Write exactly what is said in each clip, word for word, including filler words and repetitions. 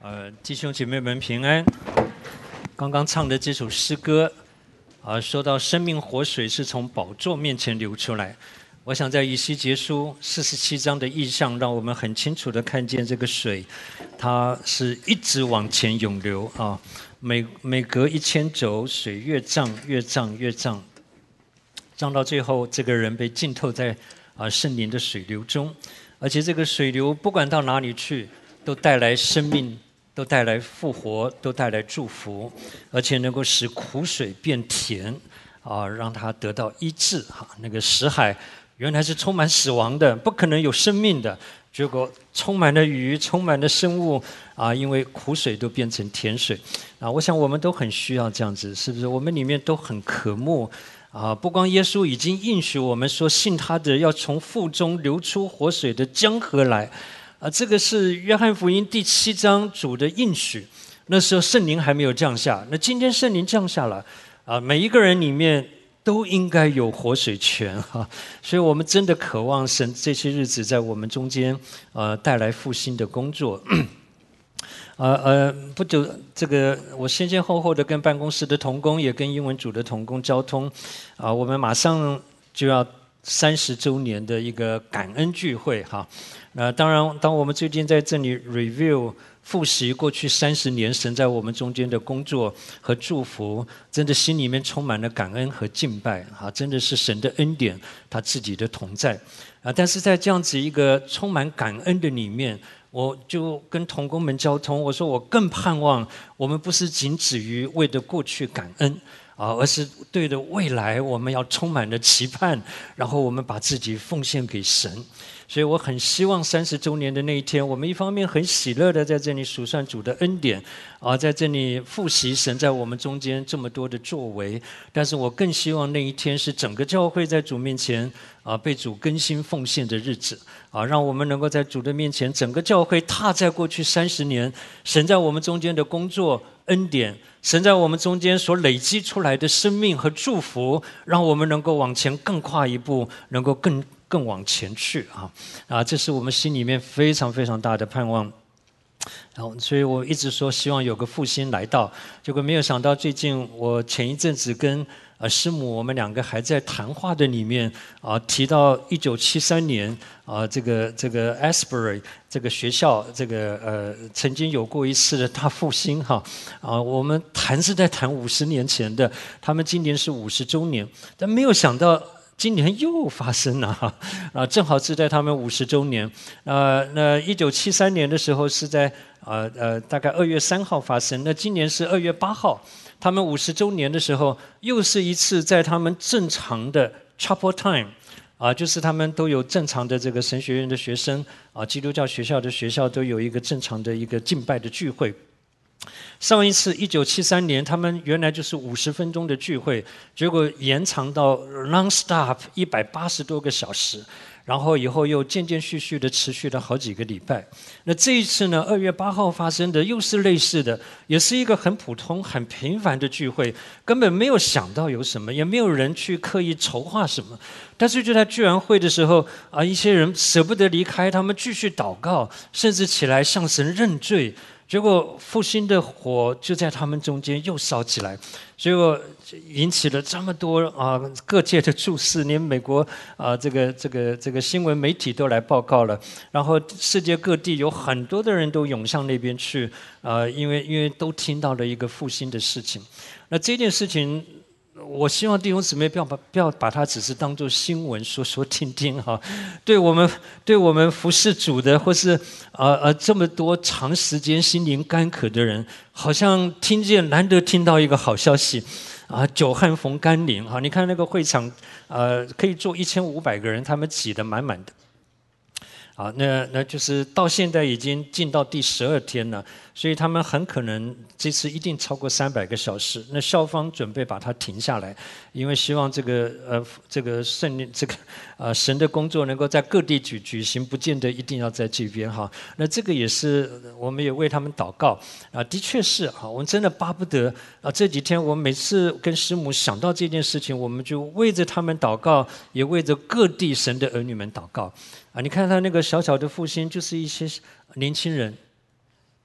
呃，弟兄姐妹们平安。刚刚唱的这首诗歌，啊，说到生命活水是从宝座面前流出来。我想在以西结书四十七章的意象，让我们很清楚的看见这个水，它是一直往前涌流啊，每每隔一千肘，水越涨越涨越涨，涨到最后，这个人被浸透在啊圣灵的水流中，而且这个水流不管到哪里去，都带来生命。都带来复活，都带来祝福，而且能够使苦水变甜，啊，让它得到医治。哈，那个死海原来是充满死亡的，不可能有生命的，结果充满了鱼，充满了生物，啊，因为苦水都变成甜水。啊，我想我们都很需要这样子，是不是？我们里面都很渴慕。啊，不光耶稣已经应许我们说，信他的要从腹中流出活水的江河来。啊，这个是约翰福音第七章主的应许，那时候圣灵还没有降下，那今天圣灵降下了，啊，每一个人里面都应该有活水泉哈、啊，所以我们真的渴望神这些日子在我们中间，呃，带来复兴的工作。呃呃，不久这个我先先后后的跟办公室的同工，也跟英文组的同工交通，啊，我们马上就要三十周年的一个感恩聚会哈。呃，当然，当我们最近在这里 review 复习过去三十年神在我们中间的工作和祝福，真的心里面充满了感恩和敬拜啊！真的是神的恩典，他自己的同在啊！但是在这样子一个充满感恩的里面，我就跟同工们交通，我说我更盼望我们不是仅止于为着过去感恩啊，而是对着未来我们要充满了期盼，然后我们把自己奉献给神。所以我很希望三十周年的那一天，我们一方面很喜乐的在这里数算主的恩典，啊，在这里复习神在我们中间这么多的作为，但是我更希望那一天是整个教会在主面前啊被主更新奉献的日子，啊，让我们能够在主的面前，整个教会踏在过去三十年神在我们中间的工作恩典，神在我们中间所累积出来的生命和祝福，让我们能够往前更跨一步，能够更更往前去啊！啊，这是我们心里面非常非常大的盼望。然后，所以我一直说希望有个复兴来到，结果没有想到最近我前一阵子跟呃师母我们两个还在谈话的里面啊，提到一九七三年啊，这个这个 Asbury 这个学校这个呃曾经有过一次的大复兴哈啊，我们谈是在谈五十年前的，他们今年是五十周年，但没有想到。今年又发生了啊，正好是在他们五十周年。呃，那一九七三年的时候是在呃呃大概二月三号发生，那今年是二月八号，他们五十周年的时候，又是一次在他们正常的 Chapel Time， 啊，就是他们都有正常的这个神学院的学生啊，基督教学校的学校都有一个正常的一个敬拜的聚会。上一次一九七三年，他们原来就是五十分钟的聚会，结果延长到 non-stop 一百八十多个小时，然后以后又渐渐续续的持续了好几个礼拜。那这一次呢，二月八号发生的又是类似的，也是一个很普通、很平凡的聚会，根本没有想到有什么，也没有人去刻意筹划什么。但是就在聚完会的时候啊，一些人舍不得离开，他们继续祷告，甚至起来向神认罪。结果复兴的火就在他们中间又烧起来，结果引起了这么多啊各界的注视，连美国啊这个这个这个新闻媒体都来报告了，然后世界各地有很多的人都涌向那边去啊，因为因为都听到了一个复兴的事情。那这件事情，我希望弟兄姊妹不要把不要把它只是当作新闻说说听听哈，对我们对我们服侍主的，或是呃呃这么多长时间心灵干渴的人，好像听见难得听到一个好消息啊，久旱逢甘霖哈！你看那个会场，呃，可以坐一千五百个人，他们挤得满满的。啊，那那就是到现在已经进到第十二天了，所以他们很可能这次一定超过三百个小时。那校方准备把它停下来，因为希望这个呃这个圣这个呃神的工作能够在各地举举行，不见得一定要在这边哈。那这个也是我们也为他们祷告啊，的确是哈，我们真的巴不得啊。这几天我们每次跟师母想到这件事情，我们就为着他们祷告，也为着各地神的儿女们祷告。啊，你看他那个小小的复兴，就是一些年轻人，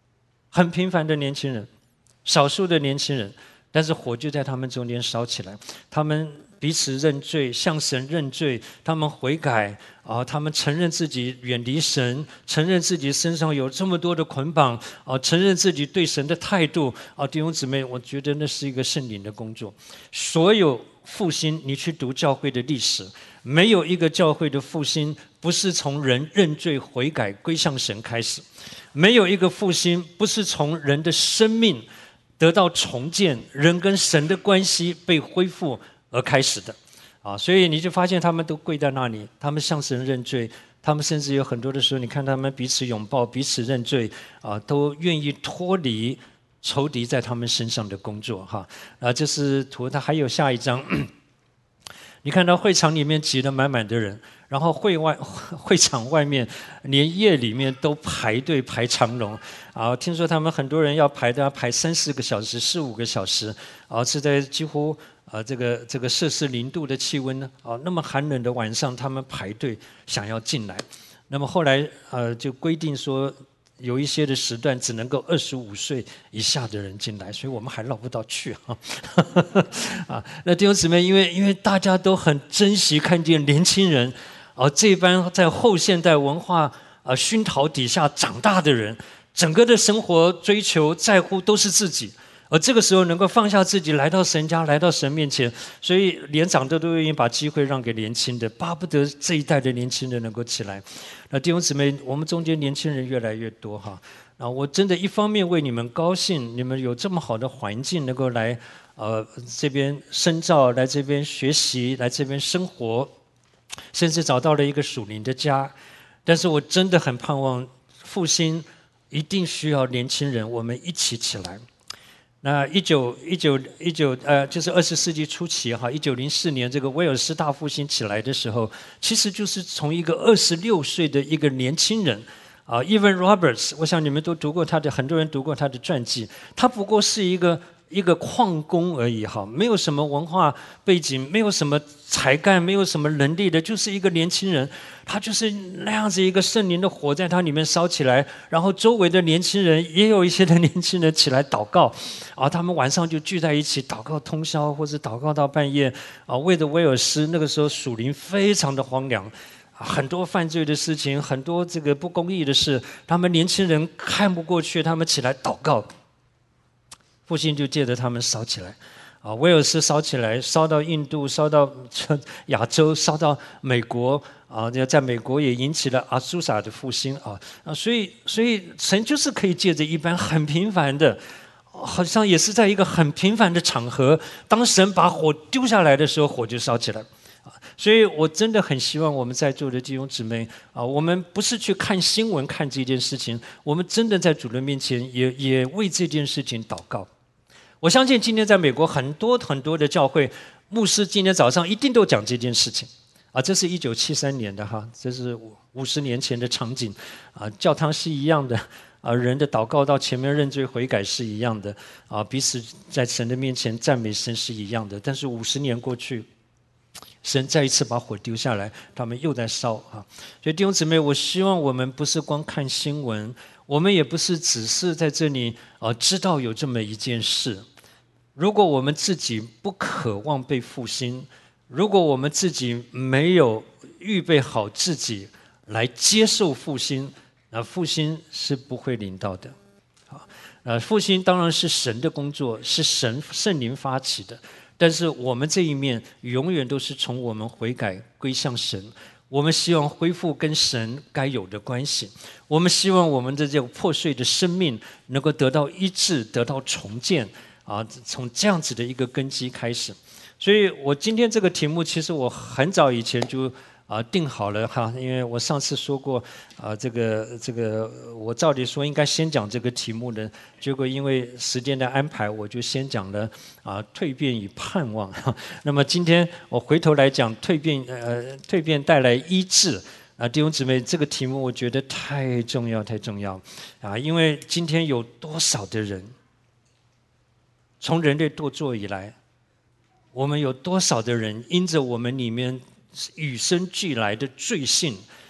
很平凡的年轻人，少数的年轻人，但是火就在他们中间烧起来，他们彼此认罪，向神认罪，他们悔改啊，他们承认自己远离神，承认自己身上有这么多的捆绑啊，承认自己对神的态度啊，弟兄姊妹，我觉得那是一个圣灵的工作。所有复兴，你去读教会的历史，没有一个教会的复兴不是从人认罪悔改归向神开始，没有一个复兴不是从人的生命得到重建，人跟神的关系被恢复而开始的啊，所以你就发现他们都跪在那里，他们向神认罪，他们甚至有很多的时候，你看他们彼此拥抱，彼此认罪啊，都愿意脱离仇敌在他们身上的工作哈啊，这是图，他还有下一章。你看到会场里面挤得满满的人，然后会外会场外面连夜里面都排队排长龙啊！听说他们很多人要排的要排三四个小时、四五个小时啊，是在几乎啊这个这个摄氏零度的气温呢啊，那么寒冷的晚上，他们排队想要进来。那么后来呃就规定说，有一些的时段只能够二十五岁以下的人进来，所以我们还捞不到去哈。啊，那弟兄姊妹，因为因为大家都很珍惜看见年轻人，啊，这班在后现代文化啊熏陶底下长大的人，整个的生活追求在乎都是自己。而这个时候能够放下自己来到神家，来到神面前，所以连长的都愿意把机会让给年轻的，巴不得这一代的年轻人能够起来。那弟兄姊妹，我们中间年轻人越来越多哈，啊，我真的一方面为你们高兴，你们有这么好的环境能够来呃这边深造，来这边学习，来这边生活，甚至找到了一个属灵的家。但是我真的很盼望复兴一定需要年轻人，我们一起起来。那一九一九一九呃，就是二十世纪初期哈，一九零四年这个威尔斯大复兴起来的时候，其实就是从一个二十六岁的一个年轻人啊 ，Evan Roberts， 我想你们都读过他的，很多人读过他的传记，他不过是一个一个矿工而已哈，没有什么文化背景，没有什么才干，没有什么能力的，就是一个年轻人，他就是那样子一个圣灵的火在他里面烧起来，然后周围的年轻人也有一些的年轻人起来祷告，啊，他们晚上就聚在一起祷告通宵，或者祷告到半夜，啊，为了威尔斯那个时候属灵非常的荒凉。很多犯罪的事情，很多这个不公义的事，他们年轻人看不过去，他们起来祷告。复兴就借着他们烧起来，啊，威尔斯烧起来，烧到印度，烧到亚洲，烧到美国，啊，在美国也引起了阿苏萨的复兴，啊啊，所以所以神就是可以借着一般很平凡的，好像也是在一个很平凡的场合，当神把火丢下来的时候，火就烧起来。所以我真的很希望我们在座的弟兄姊妹啊，我们不是去看新闻看这件事情，我们真的在主人面前也也为这件事情祷告。我相信今天在美国很多很多的教会牧师今天早上一定都讲这件事情啊，这是一九七三年的哈，这是五十年前的场景啊，教堂是一样的啊，人的祷告到前面认罪悔改是一样的啊，彼此在神的面前赞美神是一样的，但是五十年过去，神再一次把火丢下来，他们又在烧啊！所以弟兄姊妹，我希望我们不是光看新闻，我们也不是只是在这里啊知道有这么一件事。如果我们自己不渴望被复兴，如果我们自己没有预备好自己来接受复兴，那复兴是不会临到的。好，呃，复兴当然是神的工作，是神圣灵发起的。但是我们这一面永远都是从我们悔改归向神，我们希望恢复跟神该有的关系，我们希望我们的这个破碎的生命能够得到医治，得到重建啊，从这样子的一个根基开始。所以我今天这个题目，其实我很早以前就啊定好了哈，因为我上次说过啊，这个这个我照理说应该先讲这个题目的，结果因为时间的安排，我就先讲了啊蜕变与盼望。那么今天我回头来讲蜕变，呃，蜕变带来医治啊，弟兄姊妹，这个题目我觉得太重要，太重要啊！因为今天有多少的人，从人类堕作以来，我们有多少的人因着我们里面与生俱来的罪性，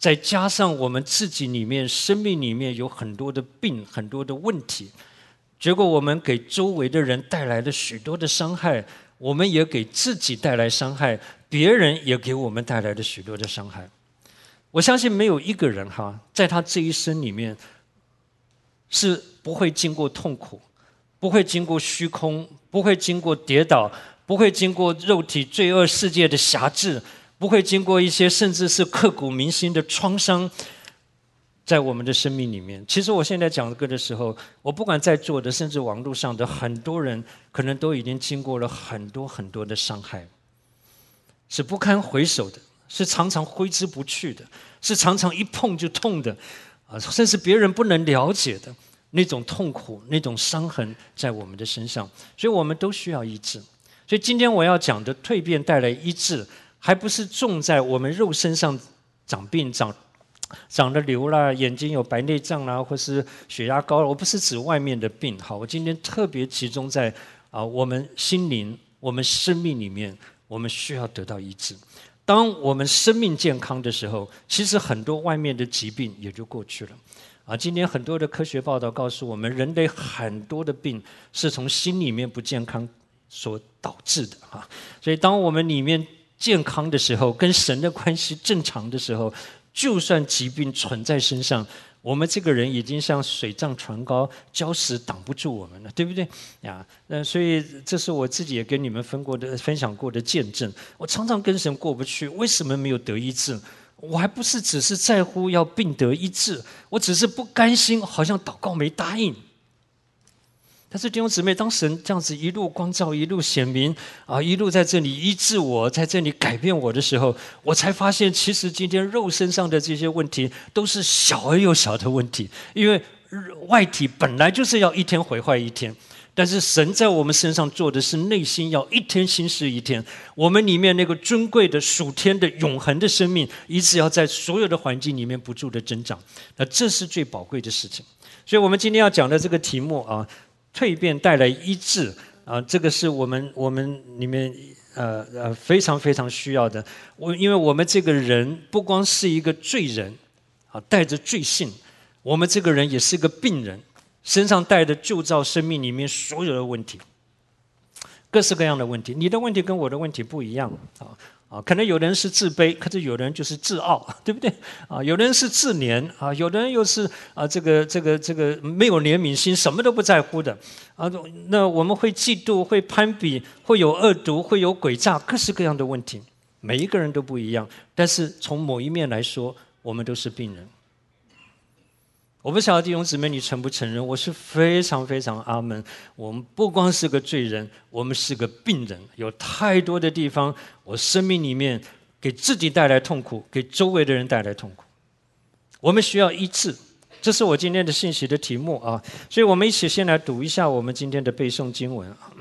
再加上我们自己里面生命里面有很多的病，很多的问题，结果我们给周围的人带来了许多的伤害，我们也给自己带来伤害，别人也给我们带来了许多的伤害。我相信没有一个人哈，在他这一生里面是不会经过痛苦，不会经过虚空，不会经过跌倒，不会经过肉体罪恶世界的辖制，不会经过一些甚至是刻骨铭心的创伤，在我们的生命里面。其实我现在讲这个的时候，我不管在座的，甚至网络上的很多人，可能都已经经过了很多很多的伤害，是不堪回首的，是常常挥之不去的，是常常一碰就痛的，啊，甚至别人不能了解的那种痛苦、那种伤痕在我们的身上，所以我们都需要医治。所以今天我要讲的蜕变带来医治，还不是重在我们肉身上长病、长长了瘤啦，眼睛有白内障啦，或是血压高了。我不是指外面的病，好，我今天特别集中在啊，我们心灵、我们生命里面，我们需要得到医治。当我们生命健康的时候，其实很多外面的疾病也就过去了。啊，今天很多的科学报道告诉我们，人类很多的病是从心里面不健康所导致的啊。所以，当我们里面健康的时候，跟神的关系正常的时候，就算疾病存在身上，我们这个人已经像水涨船高，礁石挡不住我们了，对不对呀？那所以这是我自己也跟你们分过的、分享过的见证。我常常跟神过不去，为什么没有得医治？我还不是只是在乎要病得医治，我只是不甘心，好像祷告没答应。但是弟兄姊妹，当神这样子一路光照、一路显明啊，一路在这里医治我，在这里改变我的时候，我才发现，其实今天肉身上的这些问题都是小而又小的问题，因为外体本来就是要一天毁坏一天。但是神在我们身上做的是内心要一天新事一天，我们里面那个尊贵的属天的永恒的生命，一直要在所有的环境里面不住的增长，那这是最宝贵的事情。所以我们今天要讲的这个题目啊，蜕变带来医治啊，这个是我们我们里面呃呃非常非常需要的。我因为我们这个人不光是一个罪人啊，带着罪性，我们这个人也是个病人。身上带着旧造生命里面所有的问题，各式各样的问题。你的问题跟我的问题不一样啊啊！可能有人是自卑，可是有人就是自傲，对不对啊？有人是自怜啊，有的人又是啊这个这个这个没有怜悯心，什么都不在乎的啊。那我们会嫉妒，会攀比，会有恶毒，会有诡诈，各式各样的问题。每一个人都不一样，但是从某一面来说，我们都是病人。我不晓得弟兄姊妹你承不承认，我是非常非常阿门。我们不光是个罪人，我们是个病人，有太多的地方，我生命里面给自己带来痛苦，给周围的人带来痛苦。我们需要医治，这是我今天的信息的题目啊。所以我们一起先来读一下我们今天的背诵经文啊。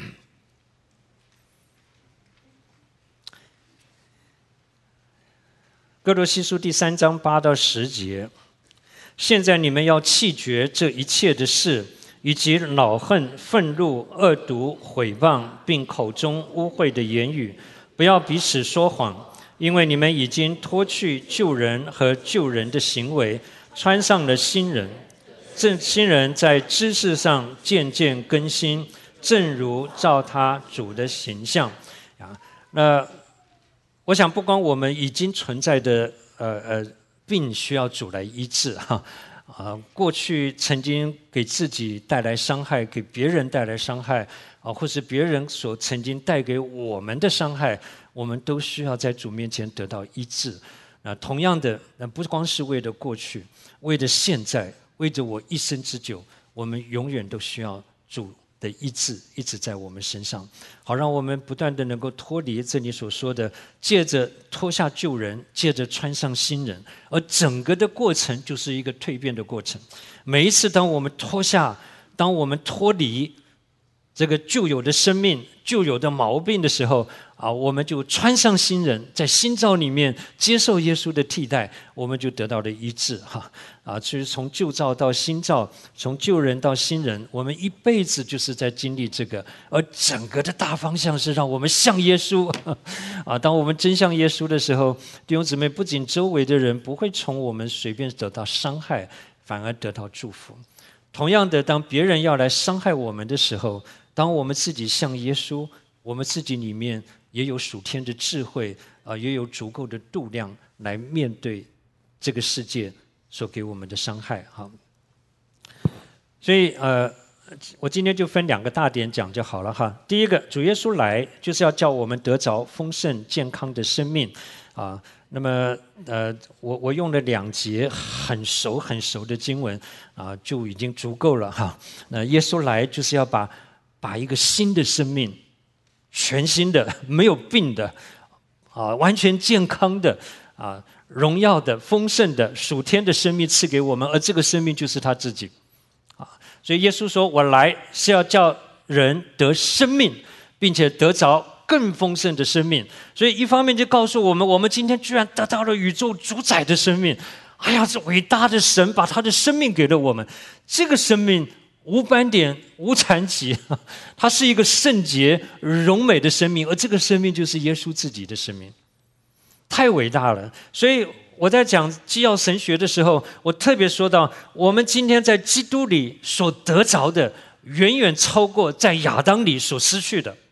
哥罗西书第三章八到十节。现在你们要弃绝这一切的事，以及恼恨、愤怒、恶毒、毁谤，并口中污秽的言语，不要彼此说谎，因为你们已经脱去旧人和旧人的行为，穿上了新人。这新人在知识上渐渐更新，正如照他主的形象。啊，那我想，不光我们已经存在的呃呃。病需要主来医治哈啊！过去曾经给自己带来伤害，给别人带来伤害啊，或是别人所曾经带给我们的伤害，我们都需要在主面前得到医治。啊，同样的，那不光是为了过去，为了现在，为着我一生之久，我们永远都需要主的医治一直在我们身上，好让我们不断的能够脱离这里所说的，借着脱下旧人，借着穿上新人，而整个的过程就是一个蜕变的过程。每一次当我们脱下，当我们脱离， 这个旧有的生命、旧有的毛病的时候啊，我们就穿上新人，在新造里面接受耶稣的替代，我们就得到了医治哈啊！其实从旧造到新造，从旧人到新人，我们一辈子就是在经历这个，而整个的大方向是让我们像耶稣啊！当我们真像耶稣的时候，弟兄姊妹，不仅周围的人不会从我们随便得到伤害，反而得到祝福。同样的，当别人要来伤害我们的时候，当我们自己像耶稣，我们自己里面也有属天的智慧啊、呃，也有足够的度量来面对这个世界所给我们的伤害哈。所以呃，我今天就分两个大点讲就好了哈。第一个，主耶稣来就是要叫我们得着丰盛健康的生命啊。那么呃，我我用了两节很熟很熟的经文啊，就已经足够了哈。那耶稣来就是要把把一个新的生命，全新的、没有病的，啊，完全健康的，啊，荣耀的、丰盛的、属天的生命赐给我们，而这个生命就是他自己，啊，所以耶稣说：“我来是要叫人得生命，并且得着更丰盛的生命。”所以一方面就告诉我们，我们今天居然得到了宇宙主宰的生命。哎呀，这伟大的神把他的生命给了我们，这个生命无斑点、无残疾，它是一个圣洁、荣美的生命，而这个生命就是耶稣自己的生命，太伟大了。所以我在讲基要神学的时候，我特别说到，我们今天在基督里所得着的，远远超过在亚当里所失去的。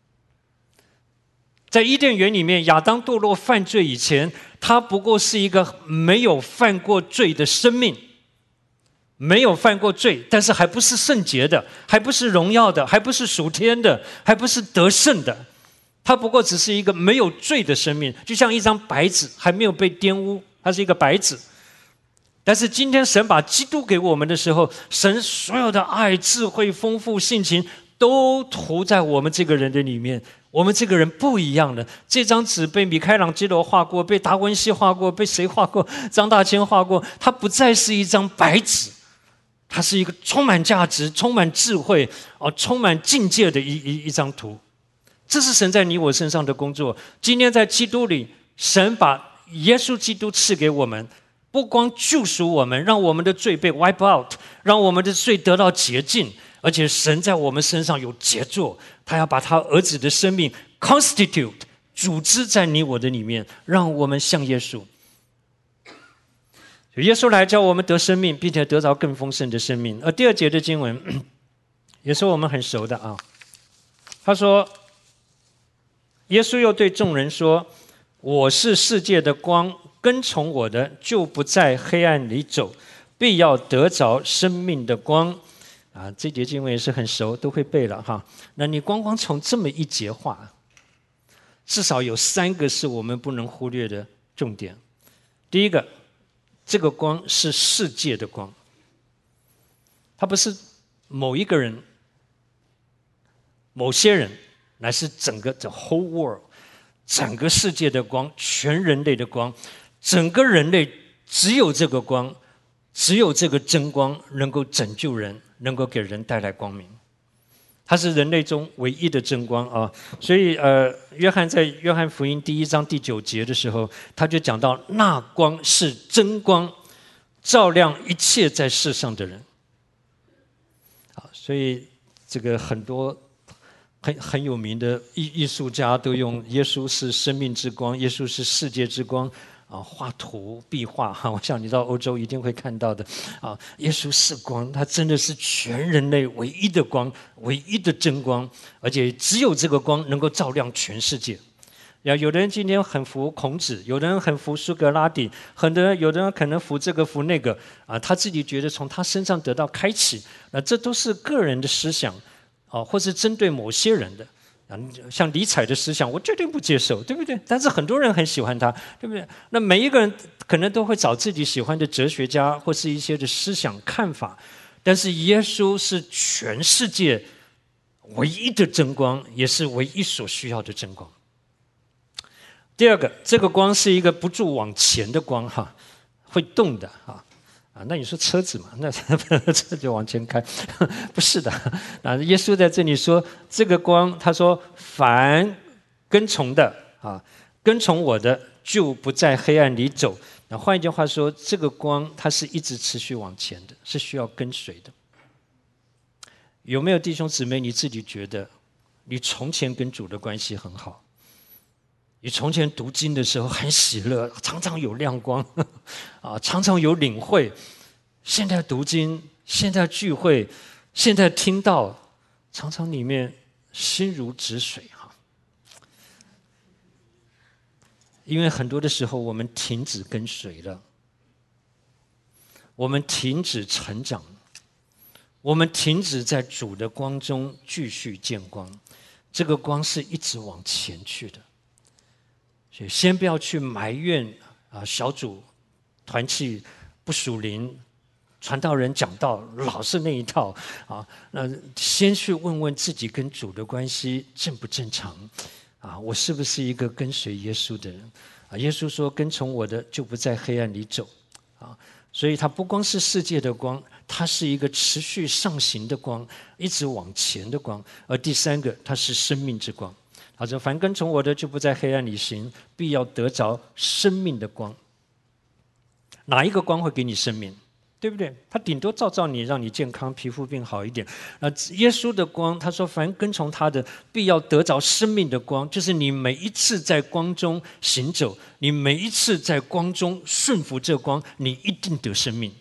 在伊甸园里面，亚当堕落犯罪以前，他不过是一个没有犯过罪的生命。没有犯过罪，但是还不是圣洁的，还不是荣耀的，还不是属天的，还不是得胜的，它不过只是一个没有罪的生命，就像一张白纸，还没有被玷污，它是一个白纸。但是今天神把基督给我们的时候，神所有的爱、智慧、丰富、性情都涂在我们这个人的里面。我们这个人不一样了。这张纸被米开朗基罗画过，被达文西画过，被谁画过？张大千画过，它不再是一张白纸。它是一个充满价值、充满智慧、哦，充满境界的一一一张图，这是神在你我身上的工作。今天在基督里，神把耶稣基督赐给我们，不光救赎我们，让我们的罪被 wipe out， 让我们的罪得到洁净，而且神在我们身上有杰作，他要把他儿子的生命 constitute 组织在你我的里面，让我们像耶稣。耶稣来叫我们得生命，并且得着更丰盛的生命。而第二节的经文也是我们很熟的啊。他说，耶稣又对众人说：“我是世界的光，跟从我的就不在黑暗里走，必要得着生命的光。”啊，这节经文也是很熟，都会背了哈。那你光光从这么一节话，至少有三个是我们不能忽略的重点。第一个，这个光是世界的光，它不是某一个人、某些人，乃是整个 the whole world， 整个世界的光，全人类的光，整个人类只有这个光，只有这个真光能够拯救人，能够给人带来光明。它是人类中唯一的真光啊！所以呃，约翰在约翰福音第一章第九节的时候，他就讲到那光是真光，照亮一切在世上的人。好，所以这个很多很很有名的艺艺术家都用耶稣是生命之光，耶稣是世界之光。啊，画图、壁画哈，我想你到欧洲一定会看到的。啊，耶稣是光，他真的是全人类唯一的光，唯一的真光，而且只有这个光能够照亮全世界。呀，有的人今天很服孔子，有的人很服苏格拉底，很多人有的人可能服这个服那个啊，他自己觉得从他身上得到开启，那这都是个人的思想啊，或是针对某些人的。像尼采的思想，我绝对不接受，对不对？但是很多人很喜欢他，对不对？那每一个人可能都会找自己喜欢的哲学家或是一些的思想看法，但是耶稣是全世界唯一的真光，也是唯一所需要的真光。第二个，这个光是一个不住往前的光哈，会动的哈。 啊，那你说车子嘛，那车就往前开，不是的。啊，耶稣在这里说，这个光，他说凡跟从的啊，跟从我的就不在黑暗里走。那换一句话说，这个光它是一直持续往前的，是需要跟随的。有没有弟兄姊妹，你自己觉得你从前跟主的关系很好？你从前读经的时候很喜乐，常常有亮光，啊，常常有领会。现在读经，现在聚会，现在听到，常常里面心如止水哈。因为很多的时候我们停止跟随了，我们停止成长，我们停止在主的光中继续见光。这个光是一直往前去的。所以先不要去埋怨啊，小组团契不属灵，传道人讲道老是那一套啊。那先去问问自己跟主的关系正不正常啊？我是不是一个跟随耶稣的人啊？耶稣说：“跟从我的，就不在黑暗里走。”啊，所以它不光是世界的光，它是一个持续上行的光，一直往前的光。而第三个，它是生命之光。他说：“凡跟从我的，就不在黑暗里行，必要得着生命的光。”哪一个光会给你生命？对不对？他顶多照照你，让你健康，皮肤病好一点。那耶稣的光，他说：“凡跟从他的，必要得着生命的光。”就是你每一次在光中行走，你每一次在光中顺服这光，你一定得生命。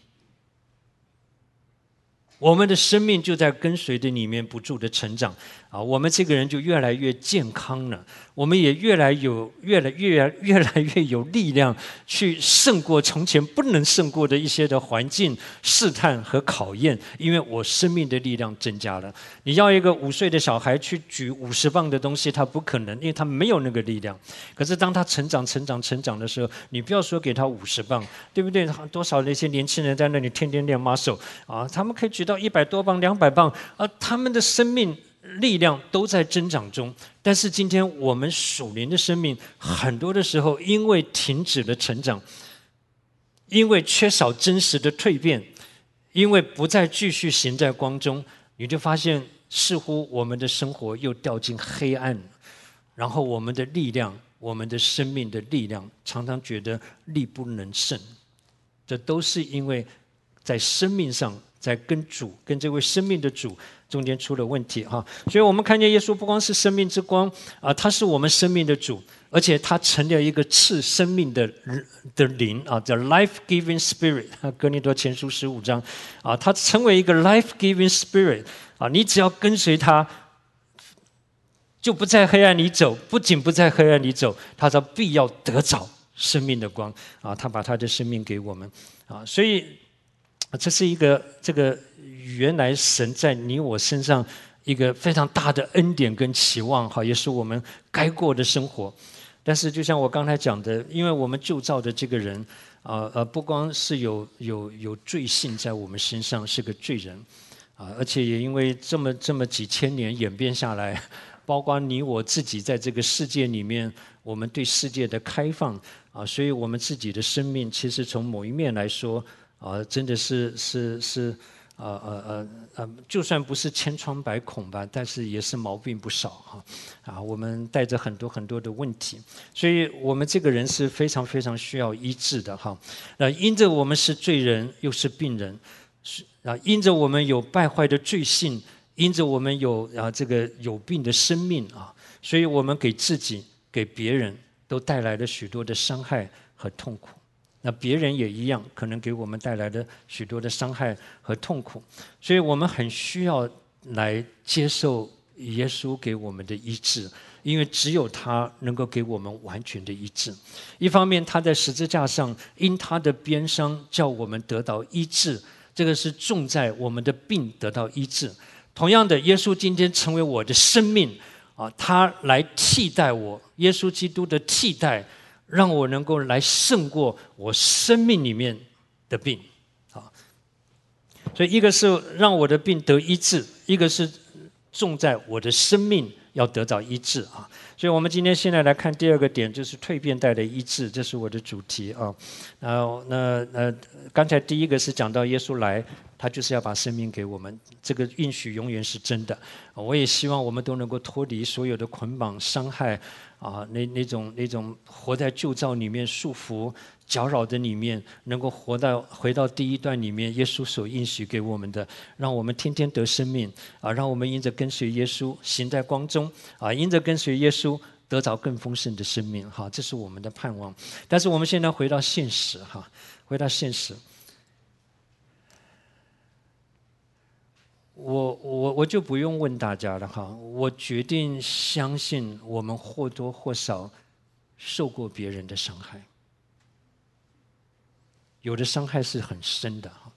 我们的生命就在跟随的里面不住的成长啊，我们这个人就越来越健康了，我们也越来有越来越越来越有力量去胜过从前不能胜过的一些的环境试探和考验，因为我生命的力量增加了。你要一个五岁的小孩去举五十磅的东西，他不可能，因为他没有那个力量。可是当他成长、成长、成长的时候，你不要说给他五十磅，对不对？多少那些年轻人在那里天天练 muscle 啊，他们可以举到一百多磅、两百磅，而他们的生命力量都在增长中。但是今天我们属灵的生命，很多的时候因为停止了成长，因为缺少真实的蜕变，因为不再继续行在光中，你就发现似乎我们的生活又掉进黑暗，然后我们的力量，我们的生命的力量，常常觉得力不能胜。这都是因为在生命上，在跟主、跟这位生命的主中间出了问题哈。所以我们看见耶稣不光是生命之光啊，他是我们生命的主，而且他成了一个赐生命的的灵啊，叫 life-giving spirit。哥林多前书十五章啊，他成为一个 life-giving spirit 啊，你只要跟随他，就不在黑暗里走。不仅不在黑暗里走，他说必要得着生命的光啊，他把他的生命给我们啊，所以这是一个这个原来神在你我身上一个非常大的恩典跟期望哈，也是我们该过的生活。但是就像我刚才讲的，因为我们旧造的这个人啊呃，不光是有有有罪性在我们身上，是个罪人啊，而且也因为这么这么几千年演变下来，包括你我自己在这个世界里面，我们对世界的开放啊，所以我们自己的生命其实从某一面来说啊，真的是是是，呃呃呃呃，就算不是千疮百孔吧，但是也是毛病不少哈，啊，我们带着很多很多的问题，所以我们这个人是非常非常需要医治的哈。那因着我们是罪人，又是病人，是啊，因着我们有败坏的罪性，因着我们有啊这个有病的生命啊，所以我们给自己、给别人都带来了许多的伤害和痛苦。那别人也一样，可能给我们带来了许多的伤害和痛苦，所以我们很需要来接受耶稣给我们的医治，因为只有他能够给我们完全的医治。一方面，他在十字架上因他的鞭伤叫我们得到医治，这个是重在我们的病得到医治。同样的，耶稣今天成为我的生命啊，他来替代我，耶稣基督的替代，让我能够来胜过我生命里面的病啊。所以一个是让我的病得医治，一个是种在我的生命要得到医治啊。所以我们今天现在来看第二个点，就是蜕变带来医治，这是我的主题啊。然后那呃，刚才第一个是讲到耶稣来，他就是要把生命给我们，这个应许永远是真的。我也希望我们都能够脱离所有的捆绑、伤害啊，那那种那种活在旧造里面束缚、搅扰的里面，能够活到回到第一段里面，耶稣所应许给我们的，让我们天天得生命啊，让我们因着跟随耶稣行在光中啊，因着跟随耶稣得着更丰盛的生命。哈，这是我们的盼望。但是我们现在回到现实哈，回到现实。我我我就不用问大家了哈，我决定相信我们或多或少受过别人的伤害，有的伤害是很深的哈。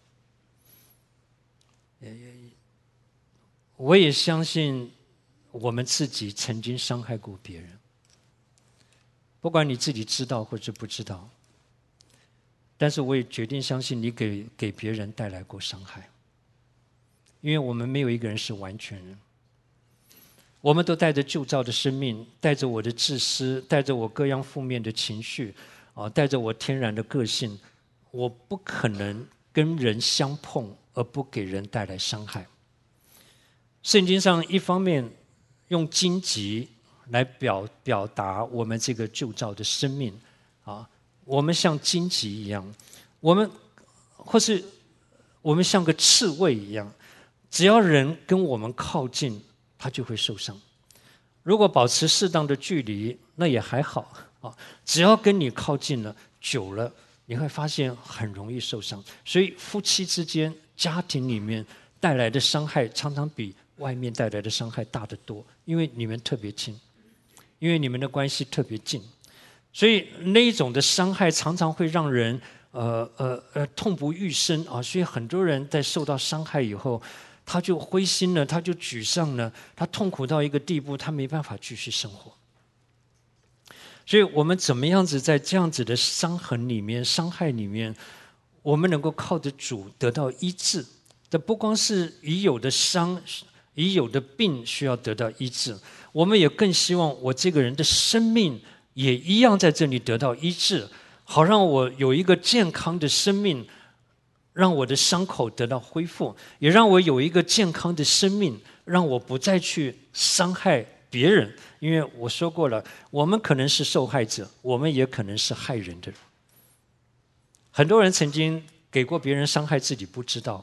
我也相信我们自己曾经伤害过别人，不管你自己知道或者不知道，但是我也决定相信你给给别人带来过伤害。因为我们没有一个人是完全人，我们都带着旧造的生命，带着我的自私，带着我各样负面的情绪，啊，带着我天然的个性，我不可能跟人相碰而不给人带来伤害。圣经上一方面用荆棘来表表达我们这个旧造的生命，啊，我们像荆棘一样，我们或是我们像个刺猬一样。只要人跟我们靠近，他就会受伤。如果保持适当的距离，那也还好啊。只要跟你靠近了，久了，你会发现很容易受伤。所以夫妻之间、家庭里面带来的伤害，常常比外面带来的伤害大得多，因为你们特别亲，因为你们的关系特别近，所以那一种的伤害常常会让人呃呃呃痛不欲生啊。所以很多人在受到伤害以后，他就灰心了，他就沮丧了，他痛苦到一个地步，他没办法继续生活。所以我们怎么样子在这样子的伤痕里面、伤害里面，我们能够靠着主得到医治？这不光是已有的伤、已有的病需要得到医治，我们也更希望我这个人的生命也一样在这里得到医治，好让我有一个健康的生命。让我的伤口得到恢复，也让我有一个健康的生命，让我不再去伤害别人。因为我说过了，我们可能是受害者，我们也可能是害人的人。很多人曾经给过别人伤害，自己不知道。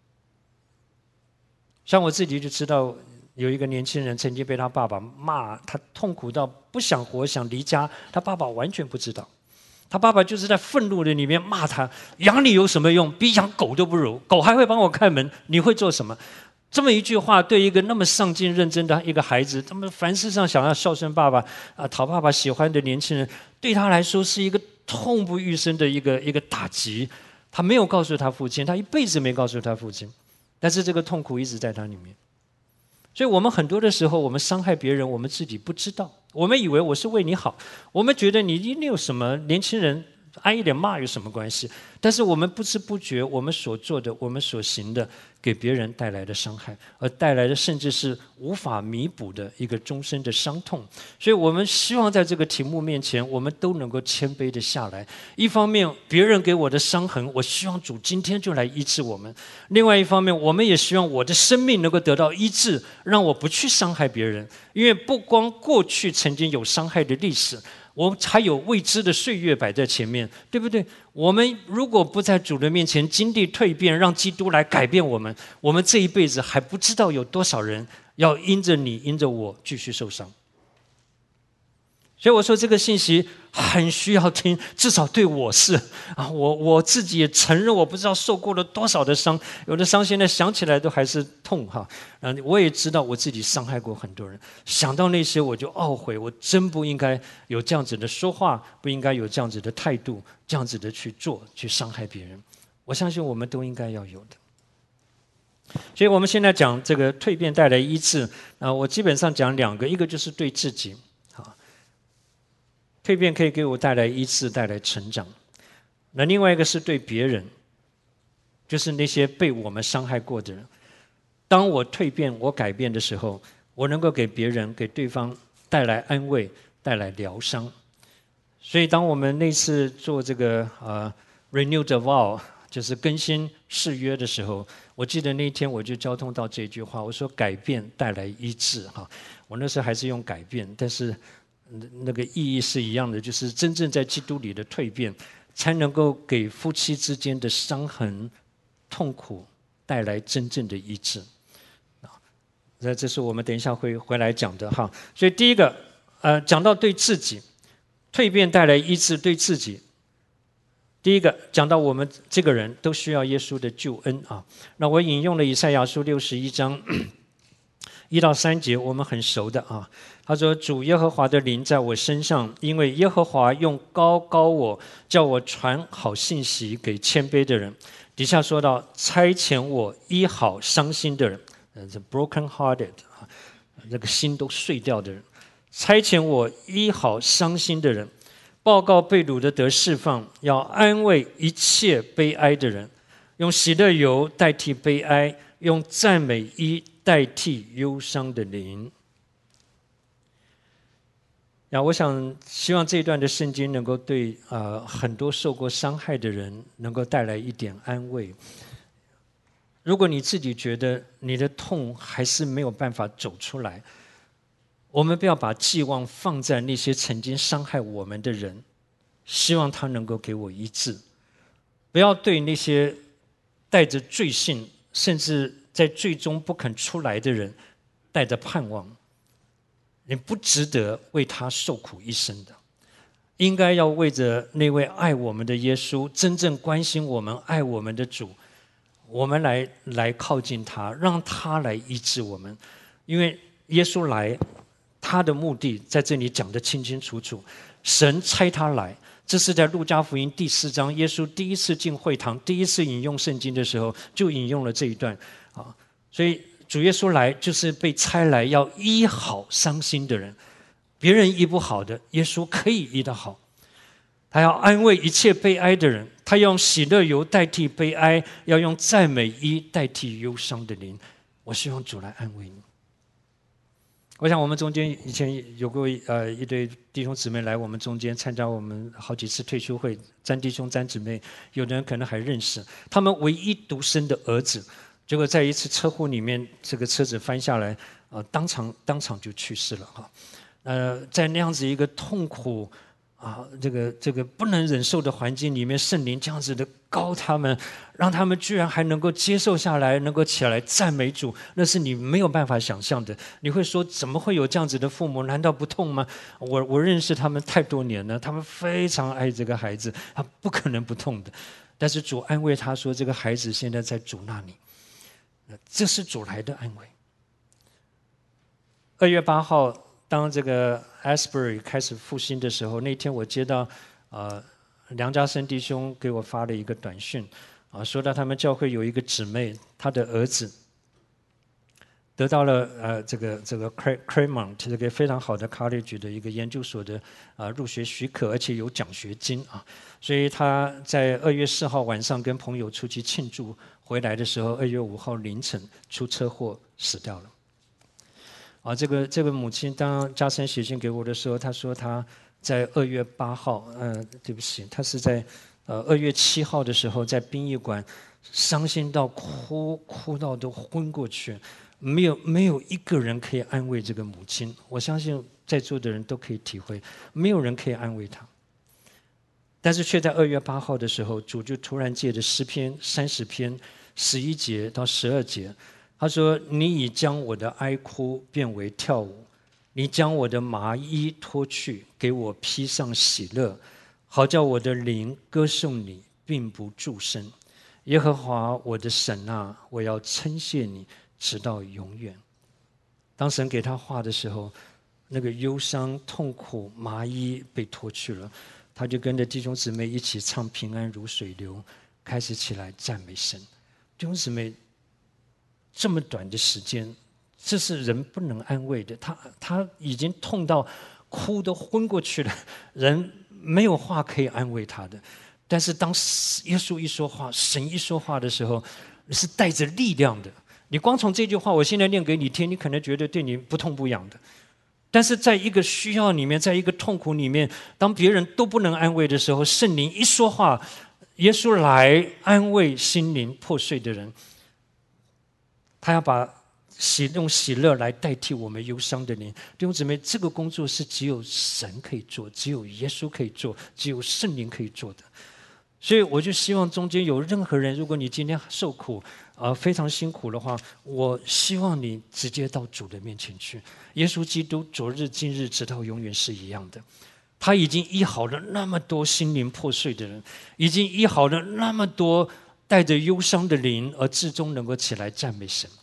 像我自己就知道，有一个年轻人曾经被他爸爸骂，他痛苦到不想活，想离家，他爸爸完全不知道。他爸爸就是在愤怒的里面骂他，养你有什么用？比养狗都不如，狗还会帮我开门，你会做什么？这么一句话，对一个那么上进认真的一个孩子，他们凡事上想要孝顺爸爸啊，讨爸爸喜欢的年轻人，对他来说是一个痛不欲生的一个一个打击。他没有告诉他父亲，他一辈子没告诉他父亲，但是这个痛苦一直在他里面。所以我们很多的时候，我们伤害别人，我们自己不知道。我们以为我是为你好，我们觉得你一定有什么，年轻人挨一点骂有什么关系？但是我们不知不觉，我们所做的，我们所行的，给别人带来的伤害，而带来的甚至是无法弥补的一个终身的伤痛。所以我们希望在这个题目面前，我们都能够谦卑的下来。一方面，别人给我的伤痕，我希望主今天就来医治我们；另外一方面，我们也希望我的生命能够得到医治，让我不去伤害别人。因为不光过去曾经有伤害的历史，我们还有未知的岁月摆在前面，对不对？我们如果不在主的面前经历蜕变，让基督来改变我们，我们这一辈子还不知道有多少人要因着你、因着我继续受伤。所以我说这个信息很需要听，至少对我是啊，我我自己也承认，我不知道受过了多少的伤，有的伤现在想起来都还是痛哈。嗯，我也知道我自己伤害过很多人，想到那些我就懊悔，我真不应该有这样子的说话，不应该有这样子的态度，这样子的去做，去伤害别人。我相信我们都应该要有的。所以我们现在讲这个蜕变带来医治啊，我基本上讲两个，一个就是对自己。蜕变可以给我带来医治，带来成长。那另外一个是对别人，就是那些被我们伤害过的人。当我蜕变、我改变的时候， 我能够给别人、给对方带来安慰、带来疗伤。所以，当我们那次做这个呃 Renew the Vow， 就是更新誓约的时候，我记得那一天我就交通到这句话，我说改变带来医治哈。我那时候还是用改变，但是那个意义是一样的，就是真正在基督里的蜕变，才能够给夫妻之间的伤痕、痛苦带来真正的医治。那这是我们等一下会回来讲的哈。所以第一个，呃，讲到对自己蜕变带来医治，对自己。第一个讲到我们这个人都需要耶稣的救恩啊。那我引用了以赛亚书六十一章一到三节，我们很熟的啊。他说：“主耶和华的灵在我身上，因为耶和华用膏膏我，叫我传好信息给谦卑的人。”底下说到差遣我医好伤心的人，呃 ，the broken hearted 啊，那个心都碎掉的人，差遣我医好伤心的人。报告被掳的得释放，要安慰一切悲哀的人，用喜乐油代替悲哀，用赞美衣代替忧伤的灵。那我想希望这一段的圣经能够对呃很多受过伤害的人能够带来一点安慰。如果你自己觉得你的痛还是没有办法走出来，我们不要把寄望放在那些曾经伤害我们的人，希望他能够给我医治。不要对那些带着罪性，甚至在最终不肯出来的人带着盼望。你不值得为他受苦一生的，应该要为着那位爱我们的耶稣，真正关心我们、爱我们的主，我们来来靠近他，让他来医治我们。因为耶稣来，他的目的在这里讲得清清楚楚，神差他来。这是在路加福音第四章，耶稣第一次进会堂，第一次引用圣经的时候，就引用了这一段啊。所以主耶稣来就是被差来要医好伤心的人，别人医不好的，耶稣可以医得好。他要安慰一切悲哀的人，他要用喜乐油代替悲哀，要用赞美衣代替忧伤的灵。我希望主来安慰你。我想我们中间以前有过呃一对弟兄姊妹来我们中间参加我们好几次退休会，詹弟兄詹姊妹，有的人可能还认识。他们唯一独生的儿子，结果在一次车祸里面，这个车子翻下来，呃，当场当场就去世了哈。呃，在那样子一个痛苦啊，这个这个不能忍受的环境里面，圣灵这样子的膏他们，让他们居然还能够接受下来，能够起来赞美主，那是你没有办法想象的。你会说，怎么会有这样子的父母？难道不痛吗？我我认识他们太多年了，他们非常爱这个孩子，他不可能不痛的。但是主安慰他说，这个孩子现在在主那里，这是主来的安慰。二月八号。当这个 Asbury 开始复兴的时候，那天我接到呃梁家生弟兄给我发了一个短讯，啊，说到他们教会有一个姊妹，她的儿子得到了呃这个这个 Claremont 这个非常好的 college 的一个研究所的啊、呃、入学许可，而且有奖学金啊，所以他在二月四号晚上跟朋友出去庆祝，回来的时候，二月五号凌晨出车祸死掉了。啊，这个这个母亲当嘉生写信给我的时候，她说她在二月八号，呃，对不起，她是在呃二月七号的时候在殡仪馆伤心到哭，哭到都昏过去，没有没有一个人可以安慰这个母亲。我相信在座的人都可以体会，没有人可以安慰她。但是却在二月八号的时候，主就突然借着诗篇三十篇十一节到十二节。他说：“你已将我的哀哭变为跳舞，你将我的麻衣脱去，给我披上喜乐，好叫我的灵歌颂你，并不住声。耶和华我的神啊，我要称谢你，直到永远。”当神给他话的时候，那个忧伤、痛苦、麻衣被脱去了，他就跟着弟兄姊妹一起唱《平安如水流》，开始起来赞美神。弟兄姊妹。这么短的时间，这是人不能安慰的。他他已经痛到哭都昏过去了，人没有话可以安慰他的。但是当耶稣一说话，神一说话的时候，是带着力量的。 你光从这句话，我现在念给你听，你可能觉得对你不痛不痒的。但是在一个需要里面，在一个痛苦里面，当别人都不能安慰的时候，圣灵一说话，耶稣来安慰心灵破碎的人。他要把喜用喜乐来代替我们忧伤的灵。弟兄姊妹，这个工作是只有神可以做，只有耶稣可以做，只有圣灵可以做的。所以我就希望中间有任何人，如果你今天受苦啊、呃、非常辛苦的话，我希望你直接到主的面前去。耶稣基督昨日今日直到永远是一样的，他已经医好了那么多心灵破碎的人，已经医好了那么多带着忧伤的灵，而至终能够起来赞美神。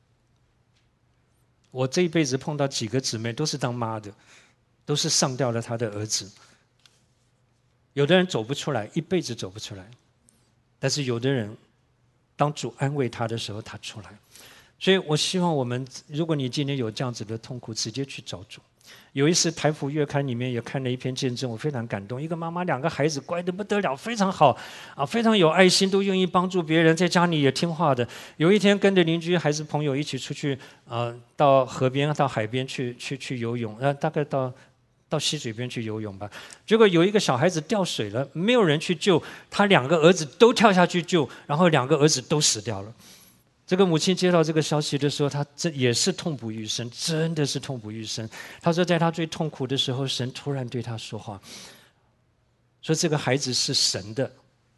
我这一辈子碰到几个姊妹都是当妈的，都是上吊了他的儿子。有的人走不出来，一辈子走不出来，但是有的人当主安慰他的时候，他出来。所以我希望我们，如果你今天有这样子的痛苦，直接去找主。有一次台福月刊里面也看了一篇见证，我非常感动。一个妈妈两个孩子乖得不得了，非常好啊，非常有爱心，都愿意帮助别人，在家里也听话的。有一天跟着邻居还是朋友一起出去啊，到河边到海边去去去游泳，呃，大概到到溪水边去游泳吧。结果有一个小孩子掉水了，没有人去救，他两个儿子都跳下去救，然后两个儿子都死掉了。这个母亲接到这个消息的时候，她这也是痛不欲生，真的是痛不欲生。她说，在她最痛苦的时候，神突然对她说话，说这个孩子是神的，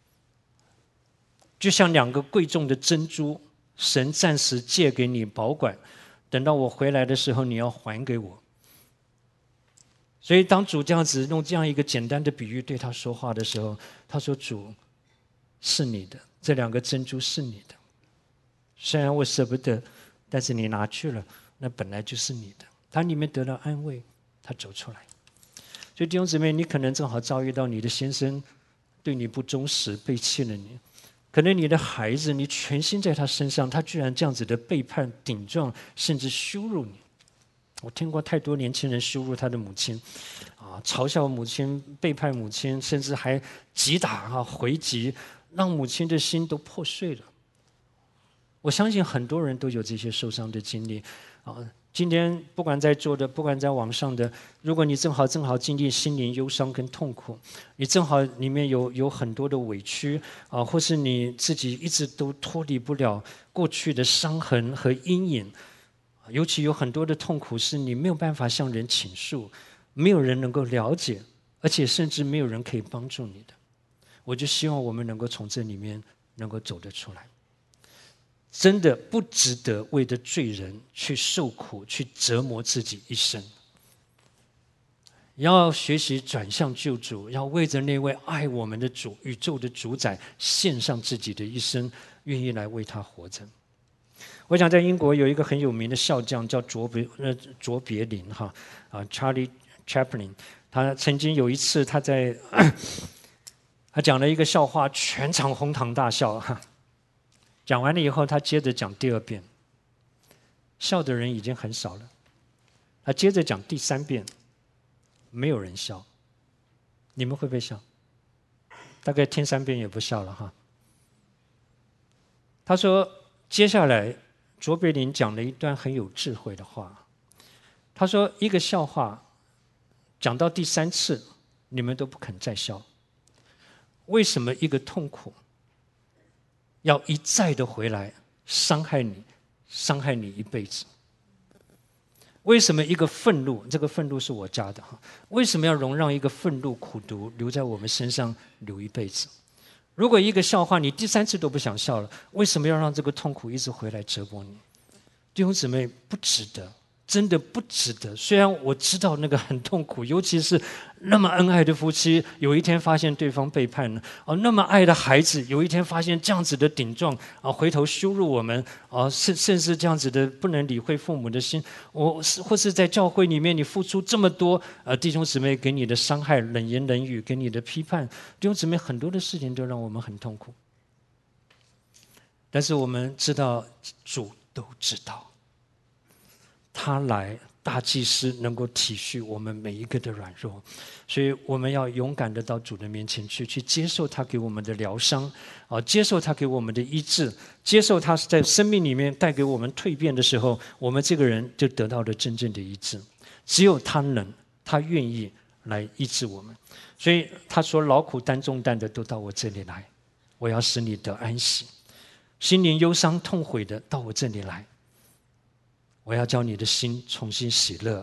就像两个贵重的珍珠，神暂时借给你保管，等到我回来的时候，你要还给我。所以当主这样子用这样一个简单的比喻对他说话的时候，他说，主是你的，这两个珍珠是你的，虽然我舍不得，但是你拿去了，那本来就是你的。他里面得到安慰，他走出来。所以弟兄姊妹，你可能正好遭遇到你的先生对你不忠实，背弃了你。可能你的孩子，你全心在他身上，他居然这样子的背叛、顶撞，甚至羞辱你。我听过太多年轻人羞辱他的母亲，啊，嘲笑母亲、背叛母亲，甚至还击打啊、回击，让母亲的心都破碎了。我相信很多人都有这些受伤的经历啊。今天不管在座的，不管在网上的，如果你正好正好经历心灵忧伤跟痛苦，你正好里面有有很多的委屈啊，或是你自己一直都脱离不了过去的伤痕和阴影，尤其有很多的痛苦是你没有办法向人倾诉，没有人能够了解，而且甚至没有人可以帮助你的。我就希望我们能够从这里面能够走得出来。真的不值得为着罪人去受苦，去折磨自己一生。要学习转向救主，要为着那位爱我们的主、宇宙的主宰献上自己的一生，愿意来为他活着。我想在英国有一个很有名的笑匠叫卓别呃卓别林哈啊 Charlie Chaplin， 他曾经有一次他在他讲了一个笑话，全场哄堂大笑哈。讲完了以后，他接着讲第二遍，笑的人已经很少了。他接着讲第三遍，没有人笑。你们会不会笑？大概听三遍也不笑了哈。他说，接下来卓别林讲了一段很有智慧的话。他说，一个笑话讲到第三次，你们都不肯再笑。为什么一个痛苦要一再的回来伤害你，伤害你一辈子？为什么一个愤怒，这个愤怒是我加的哈？为什么要容让一个愤怒苦毒留在我们身上留一辈子？如果一个笑话你第三次都不想笑了，为什么要让这个痛苦一直回来折磨你？弟兄姊妹，不值得，真的不值得。虽然我知道那个很痛苦，尤其是那么恩爱的夫妻，有一天发现对方背叛了；哦，那么爱的孩子，有一天发现这样子的顶撞啊，回头羞辱我们啊，甚甚至这样子的不能理会父母的心。我是或是在教会里面，你付出这么多，呃，弟兄姊妹给你的伤害、冷言冷语，给你的批判，弟兄姊妹很多的事情都让我们很痛苦。但是我们知道，主都知道。 他来，大祭司能够体恤我们每一个的软弱，所以我们要勇敢的到主的面前去，去接受他给我们的疗伤，啊，接受他给我们的医治，接受他在生命里面带给我们蜕变的时候，我们这个人就得到了真正的医治。只有他能，他愿意来医治我们。所以他说：“劳苦担重担的都到我这里来，我要使你得安息。心灵忧伤痛悔的到我这里来，我要叫你的心重新喜乐。”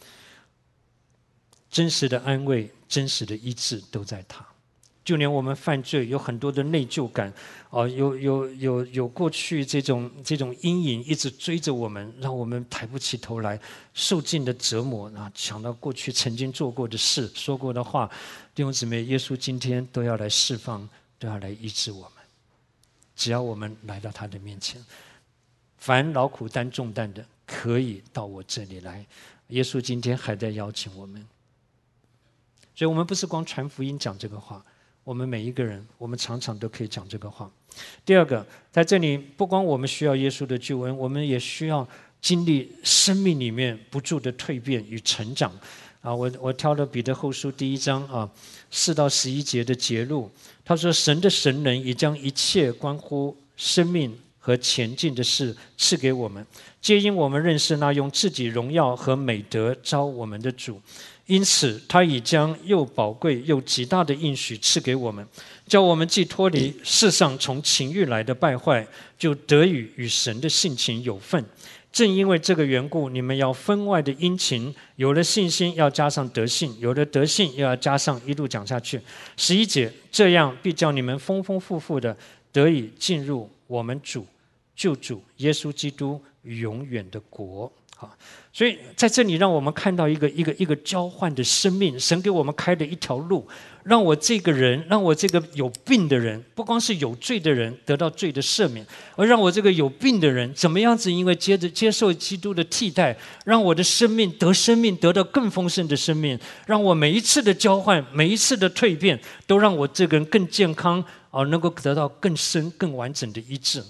真实的安慰，真实的医治都在他。就连我们犯罪有很多的内疚感，哦，有有有有过去这种这种阴影一直追着我们，让我们抬不起头来，受尽的折磨啊！想到过去曾经做过的事、说过的话，弟兄姊妹，耶稣今天都要来释放，都要来医治我们。只要我们来到他的面前，凡劳苦担重担的，可以到我这里来。耶稣今天还在邀请我们，所以我们不是光传福音讲这个话。我们每一个人，我们常常都可以讲这个话。第二个，在这里不光我们需要耶稣的救恩，我们也需要经历生命里面不住的蜕变与成长。啊，我我挑了彼得后书第一章啊四到十一节的节录，他说：“神的神能已将一切关乎生命和前进的事赐给我们，皆因我们认识那用自己荣耀和美德召我们的主。因此他已将又宝贵又极大的应许赐给我们，叫我们既脱离世上从情欲来的败坏，就得以与神的性情有份。正因为这个缘故，你们要分外的殷勤，有了信心要加上德性，有了德性又要加上，一路讲下去。十一节，这样必叫你们丰丰富富的得以进入我们主救主耶稣基督永远的国。”好，所以在这里让我们看到一个一个一个交换的生命，神给我们开了一条路，让我这个人，让我这个有病的人，不光是有罪的人得到罪的赦免，而让我这个有病的人怎么样子，因为接着接受基督的替代，让我的生命得生命，得到更丰盛的生命，让我每一次的交换，每一次的蜕变，都让我这个人更健康，而能够得到更深更完整的医治。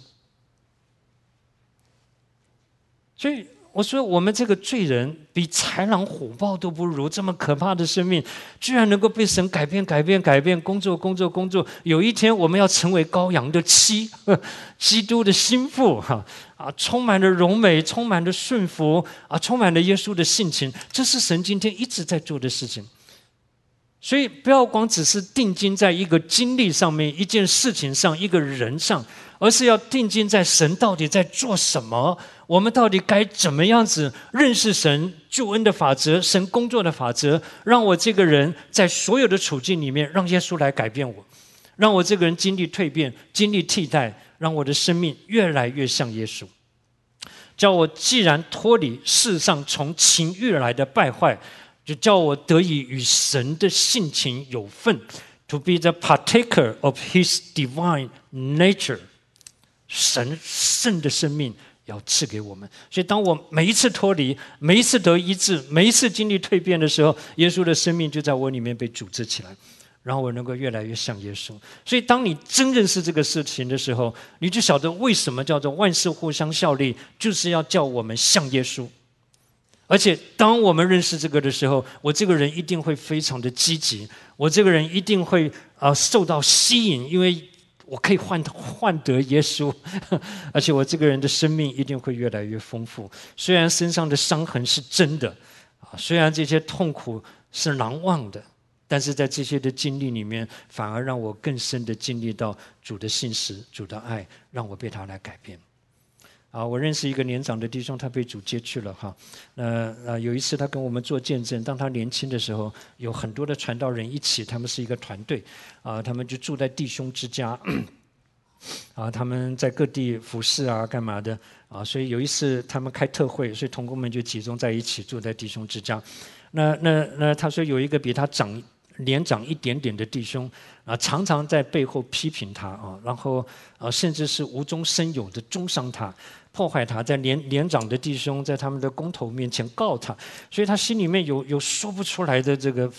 所以我说，我们这个罪人比豺狼虎豹都不如，这么可怕的生命，居然能够被神改变、改变、改变，工作、工作、工作。有一天，我们要成为羔羊的妻，基督的心腹，哈啊，充满了荣美，充满了顺服，啊，充满了耶稣的性情。这是神今天一直在做的事情。所以，不要光只是定睛在一个经历上面、一件事情上、一个人上，而是要定睛在神到底在做什么。我们到底该怎么样子认识神救恩的法则，神工作的法则，让我这个人在所有的处境里面，让耶稣来改变我，让我这个人经历蜕变，经历替代，让我的生命越来越像耶稣。叫我既然脱离世上从情欲来的败坏，就叫我得以与神的性情有份， to be the partaker of his divine nature。 神圣的生命要赐给我们。所以当我每一次脱离，每一次得医治，每一次经历蜕变的时候，耶稣的生命就在我里面被组织起来，然后我能够越来越像耶稣。所以当你真认识这个事情的时候，你就晓得为什么叫做万事互相效力，就是要叫我们像耶稣。而且当我们认识这个的时候，我这个人一定会非常的积极，我这个人一定会、呃、受到吸引，因为我可以换换得耶稣，而且我这个人的生命一定会越来越丰富。虽然身上的伤痕是真的，虽然这些痛苦是难忘的，但是在这些的经历里面，反而让我更深的经历到主的信实、主的爱，让我被他来改变。啊，我认识一个年长的弟兄，他被主接去了哈。呃呃，有一次他跟我们做见证，当他年轻的时候，有很多的传道人一起，他们是一个团队，啊，他们就住在弟兄之家，啊，他们在各地服侍啊，干嘛的啊？所以有一次他们开特会，所以同工们就集中在一起，住在弟兄之家。那那那他说有一个比他长年长一点点的弟兄啊，常常在背后批评他啊，然后啊，甚至是无中生有的中伤他。破坏他，在年年长的弟兄在他们的工头面前告他，所以他心里面有有说不出来的这个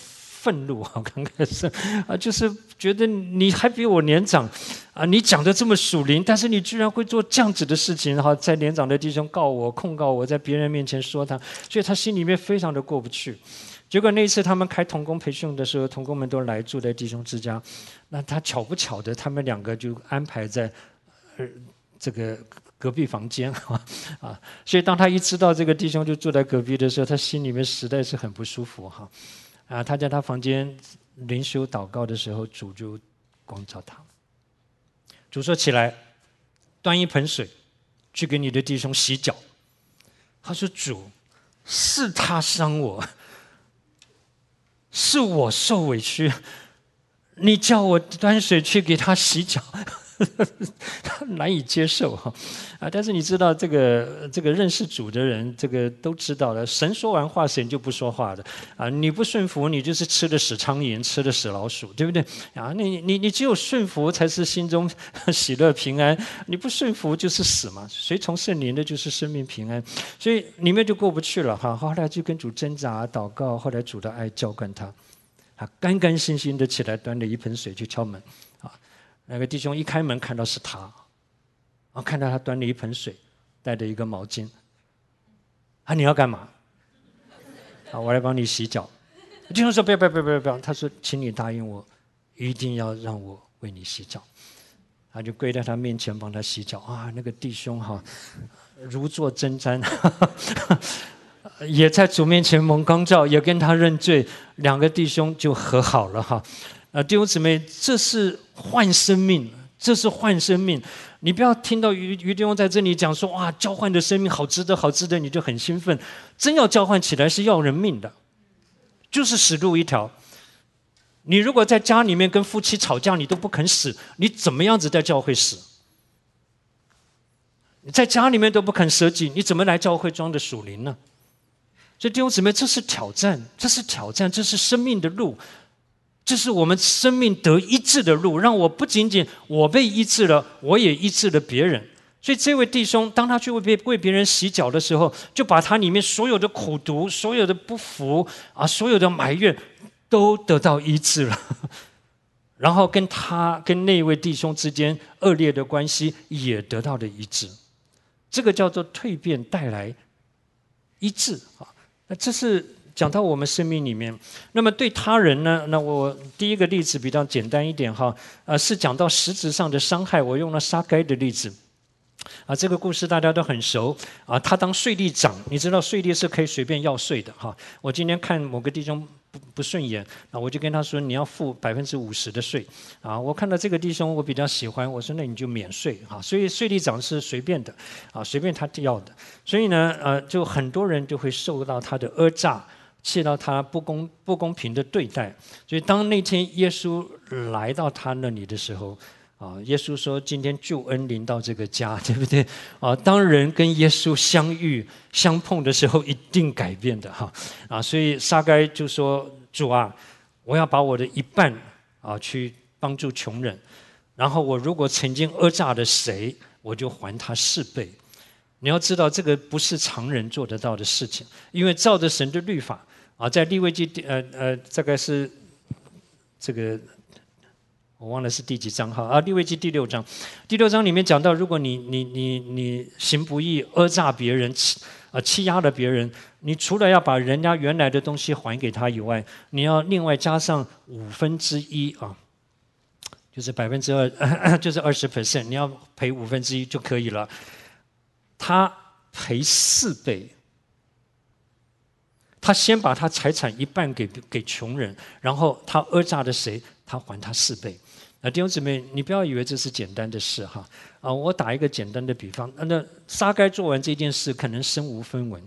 愤怒啊，刚开始啊，就是觉得你还比我年长啊，你讲的这么属灵，但是你居然会做这样子的事情，然后在年长的弟兄告我、控告我，在别人面前说他，所以他心里面非常的过不去。结果那一次他们开同工培训的时候，同工们都来住在弟兄之家，那他巧不巧的，他们两个就安排在呃这个隔壁房间啊，所以当他一知道这个弟兄就住在隔壁的时候，他心里面实在是很不舒服哈啊！他在他房间灵修祷告的时候，主就光照他，主说起来，端一盆水去给你的弟兄洗脚。他说主，是他伤我。是我受委屈，你叫我端水去给他洗脚，他难以接受哈啊！但是你知道，这个这个认识主的人，这个都知道了，神说完话，神就不说话的啊！你不顺服，你就是吃的死苍蝇，吃的死老鼠，对不对啊？你你你只有顺服，才是心中喜乐平安；你不顺服，就是死嘛。随从圣灵的，就是生命平安。所以里面就过不去了哈。后来就跟主挣扎祷告，后来主的爱浇灌他，他干干心心的起来，端了一盆水去敲门啊。那个弟兄一开门看到是他，啊，看到他端了一盆水，带着一个毛巾，啊，你要干嘛？啊，我来帮你洗脚。弟兄说不要不要不要不要不要，他说请你答应我，一定要让我为你洗脚。他就跪在他面前帮他洗脚啊，那个弟兄哈，如坐针毡，也在主面前蒙光照，也跟他认罪，两个弟兄就和好了哈。啊，弟兄姊妹，这是换生命，这是换生命。你不要听到于于弟兄在这里讲说哇，交换的生命好值得，好值得，你就很兴奋。真要交换起来是要人命的，就是死路一条。你如果在家里面跟夫妻吵架，你都不肯死，你怎么样子在教会死？你在家里面都不肯舍己，你怎么来教会装的属灵呢？所以弟兄姊妹，这是挑战，这是挑战，这是生命的路。这是我们生命得医治的路，让我不仅仅我被医治了，我也医治了别人。所以这位弟兄，当他去为别为别人洗脚的时候，就把他里面所有的苦毒、所有的不服啊、所有的埋怨，都得到医治了。然后跟他跟那位弟兄之间恶劣的关系也得到了医治。这个叫做蜕变带来医治啊。那这是讲到我们生命里面，那么对他人呢？那我第一个例子比较简单一点哈，呃，是讲到实质上的伤害，我用了撒该的例子，啊，这个故事大家都很熟啊。他当税吏长，你知道税吏是可以随便要税的哈。我今天看某个弟兄不不顺眼，啊，我就跟他说你要付百分之五十的税啊。我看到这个弟兄我比较喜欢，我说那你就免税啊。所以税吏长是随便的啊，随便他要的。所以呢，呃，就很多人就会受到他的讹诈。切到他不公不公平的对待，所以当那天耶稣来到他那里的时候，啊，耶稣说今天救恩临到这个家，对不对？啊，当人跟耶稣相遇相碰的时候，一定改变的哈，啊，所以撒该就说主啊，我要把我的一半啊去帮助穷人，然后我如果曾经讹诈了谁，我就还他四倍。你要知道，这个不是常人做得到的事情，因为照着神的律法啊，在利未记呃呃，大概是这个我忘了是第几章哈啊，利未记第六章，第六章里面讲到，如果你你你你行不义、讹诈别人、欺啊欺压了别人，你除了要把人家原来的东西还给他以外，你要另外加上五分之一啊。就是百分之二，就是二十 percent， 你要赔五分之一就可以了。他赔四倍，他先把他财产一半给给穷人，然后他讹诈了谁，他还他四倍。啊，弟兄姊妹，你不要以为这是简单的事哈。啊，我打一个简单的比方，那撒该做完这件事，可能身无分文。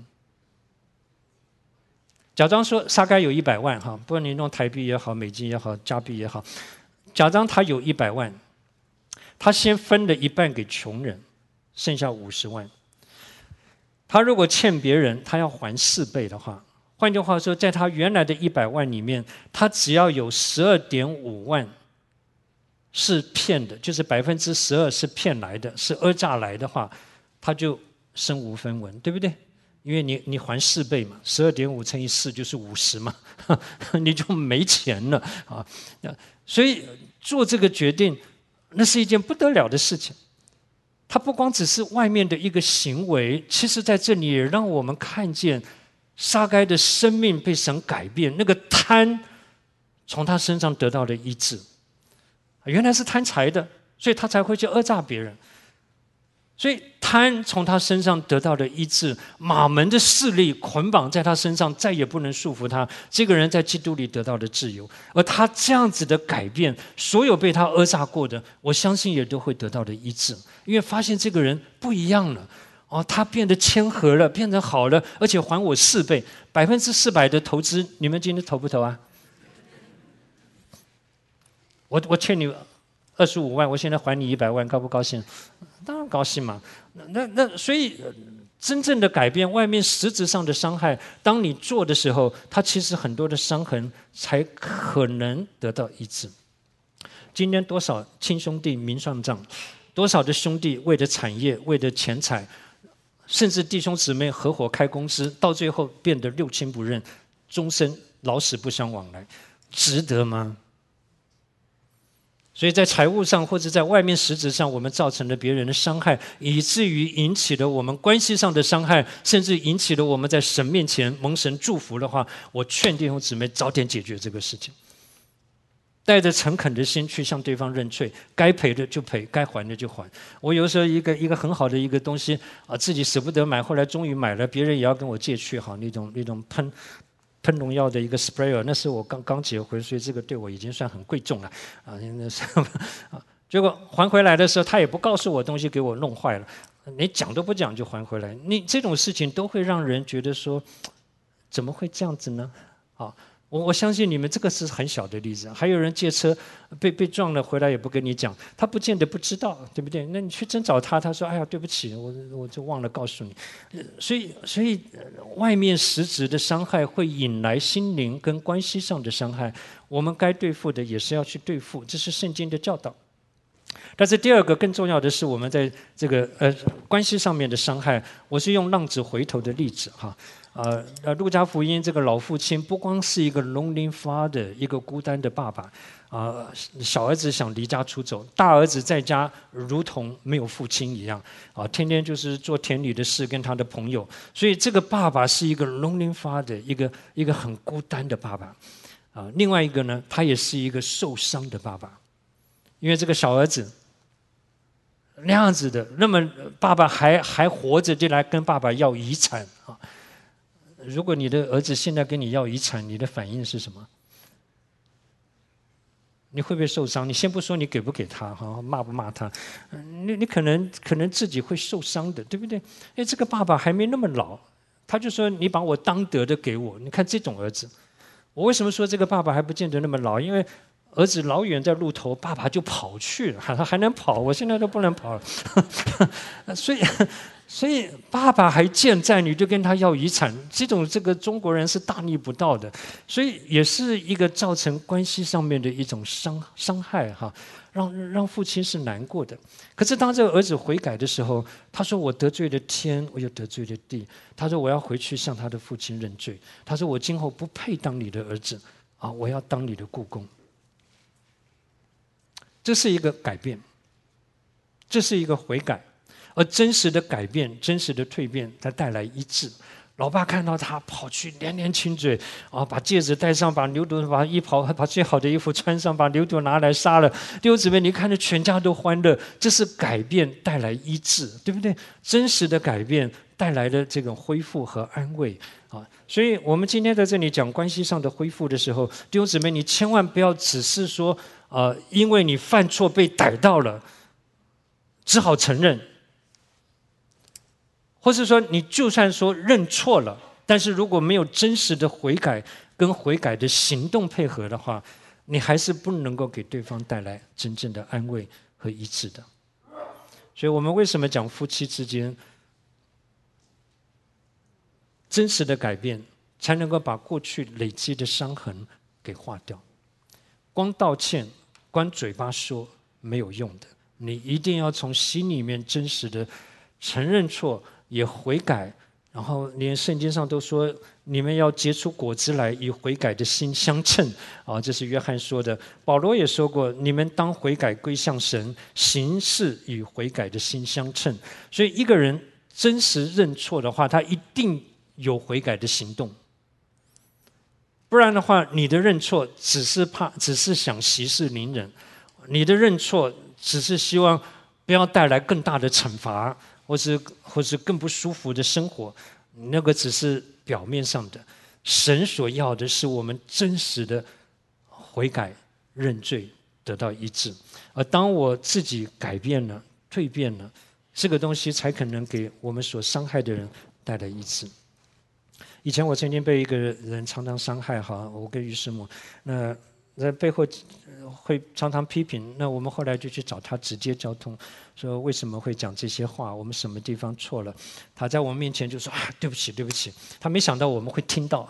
假装说撒该有一百万哈，不管你用台币也好、美金也好、加币也好，假装他有一百万，他先分了一半给穷人，剩下五十万。他如果欠别人，他要还四倍的话，换句话说，在他原来的一百万里面，他只要有十二点五万是骗的，就是百分之十二是骗来的，是讹诈来的话，他就身无分文，对不对？ 因为你你还四倍嘛，十二点五乘以四就是五十嘛，你就没钱了啊。所以做这个决定，那是一件不得了的事情。它不光只是外面的一个行为，其实在这里也让我们看见撒该的生命被神改变，那个贪从他身上得到了医治。原来是贪财的，所以他才会去讹诈别人。所以贪从他身上得到了医治，马门的势力捆绑在他身上，再也不能束缚他。这个人在基督里得到了自由，而他这样子的改变，所有被他讹诈过的，我相信也都会得到了医治，因为发现这个人不一样了。哦，他变得谦和了，变得好了，而且还我四倍，百分之四百的投资，你们今天投不投啊？我我欠你二十五万，我现在还你一百万，高不高兴？当然高兴嘛。那那所以真正的改变，外面实质上的伤害，当你做的时候，它其实很多的伤痕才可能得到医治。今天多少亲兄弟明算账，多少的兄弟为了产业，为了钱财，甚至弟兄姊妹合伙开公司，到最后变得六亲不认，终身老死不相往来，值得吗？所以在财务上或者在外面实质上，我们造成了别人的伤害，以至于引起了我们关系上的伤害，甚至引起了我们在神面前蒙神祝福的话，我劝弟兄姊妹早点解决这个事情，带着诚恳的心去向对方认罪，该赔的就赔，该还的就还。我有时候一个一个很好的一个东西啊，自己舍不得买，后来终于买了，别人也要跟我借去，哈，那种那种喷。喷农药的一个 sprayer， 那是我刚刚结婚，所以这个对我已经算很贵重了啊。那是啊，结果还回来的时候，他也不告诉我东西给我弄坏了，你讲都不讲就还回来。你这种事情都会让人觉得说，怎么会这样子呢？啊，我我相信你们这个是很小的例子，还有人借车被被撞了回来也不跟你讲，他不见得不知道，对不对？那你去真找他，他说：“哎呀，对不起，我我就忘了告诉你。”所以，所以外面实质的伤害会引来心灵跟关系上的伤害，我们该对付的也是要去对付，这是圣经的教导。但是第二个更重要的是，我们在这个呃关系上面的伤害，我是用浪子回头的例子哈。呃呃，路加福音这个老父亲不光是一个 lonely father， 一个孤单的爸爸，啊、呃，小儿子想离家出走，大儿子在家如同没有父亲一样，啊、呃，天天就是做田里的事，跟他的朋友，所以这个爸爸是一个 lonely father， 一个一个很孤单的爸爸，啊、呃，另外一个呢，他也是一个受伤的爸爸，因为这个小儿子那样子的，那么爸爸还还活着就来跟爸爸要遗产啊。如果你的儿子现在跟你要遗产，你的反应是什么？你会不会受伤？你先不说你给不给他，哈，骂不骂他，你你可能可能自己会受伤的，对不对？哎，这个爸爸还没那么老，他就说你把我当得的给我。你看这种儿子，我为什么说这个爸爸还不见得那么老？因为儿子老远在路头，爸爸就跑去了，他还能跑，我现在都不能跑了，所以。所以爸爸还健在，你就跟他要遗产，这种这个中国人是大逆不道的，所以也是一个造成关系上面的一种伤伤害哈，让让父亲是难过的。可是当这个儿子悔改的时候，他说我得罪了天，我又得罪了地，他说我要回去向他的父亲认罪，他说我今后不配当你的儿子啊，我要当你的雇工。这是一个改变，这是一个悔改。而真实的改变，真实的蜕变，它带来医治。老爸看到他跑去连连亲嘴，啊，把戒指戴上，把牛犊把衣袍，把最好的衣服穿上，把牛犊拿来杀了。弟兄姊妹，你看着全家都欢乐，这是改变带来医治，对不对？真实的改变带来的这种恢复和安慰啊。所以我们今天在这里讲关系上的恢复的时候，弟兄姊妹，你千万不要只是说，呃，因为你犯错被逮到了，只好承认。或是说，你就算说认错了，但是如果没有真实的悔改跟悔改的行动配合的话，你还是不能够给对方带来真正的安慰和医治的。所以我们为什么讲夫妻之间真实的改变，才能够把过去累积的伤痕给化掉？光道歉、光嘴巴说没有用的，你一定要从心里面真实的承认错，也悔改， 然后连圣经上都说，你们要结出果子来，与悔改的心相称啊，这是约翰说的。保罗也说过，你们当悔改归向神，行事与悔改的心相称。所以一个人真实认错的话，他一定有悔改的行动。不然的话，你的认错只是怕，只是想息事宁人，你的认错只是希望不要带来更大的惩罚，或是或是更不舒服的生活，那个只是表面上的。神所要的是我们真实的悔改、认罪，得到医治。而当我自己改变了、蜕变了，这个东西才可能给我们所伤害的人带来医治。以前我曾经被一个人常常伤害，哈，我跟于师母，那在背后会常常批评，那我们后来就去找他直接交通，说为什么会讲这些话，我们什么地方错了。他在我们面前就说啊，对不起对不起，他没想到我们会听到，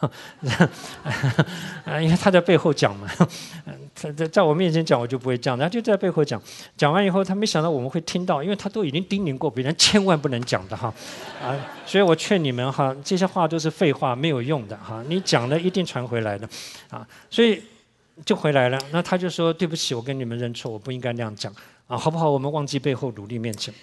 因为他在背后讲嘛，他在我面前讲我就不会这样，他就在背后讲，讲完以后他没想到我们会听到，因为他都已经叮咛过别人千万不能讲的哈，啊，所以我劝你们哈，这些话都是废话，没有用的哈，你讲了一定传回来的，啊，所以就回来了。那他就说对不起，我跟你们认错，我不应该那样讲啊，好不好？我们忘记背后，努力面前。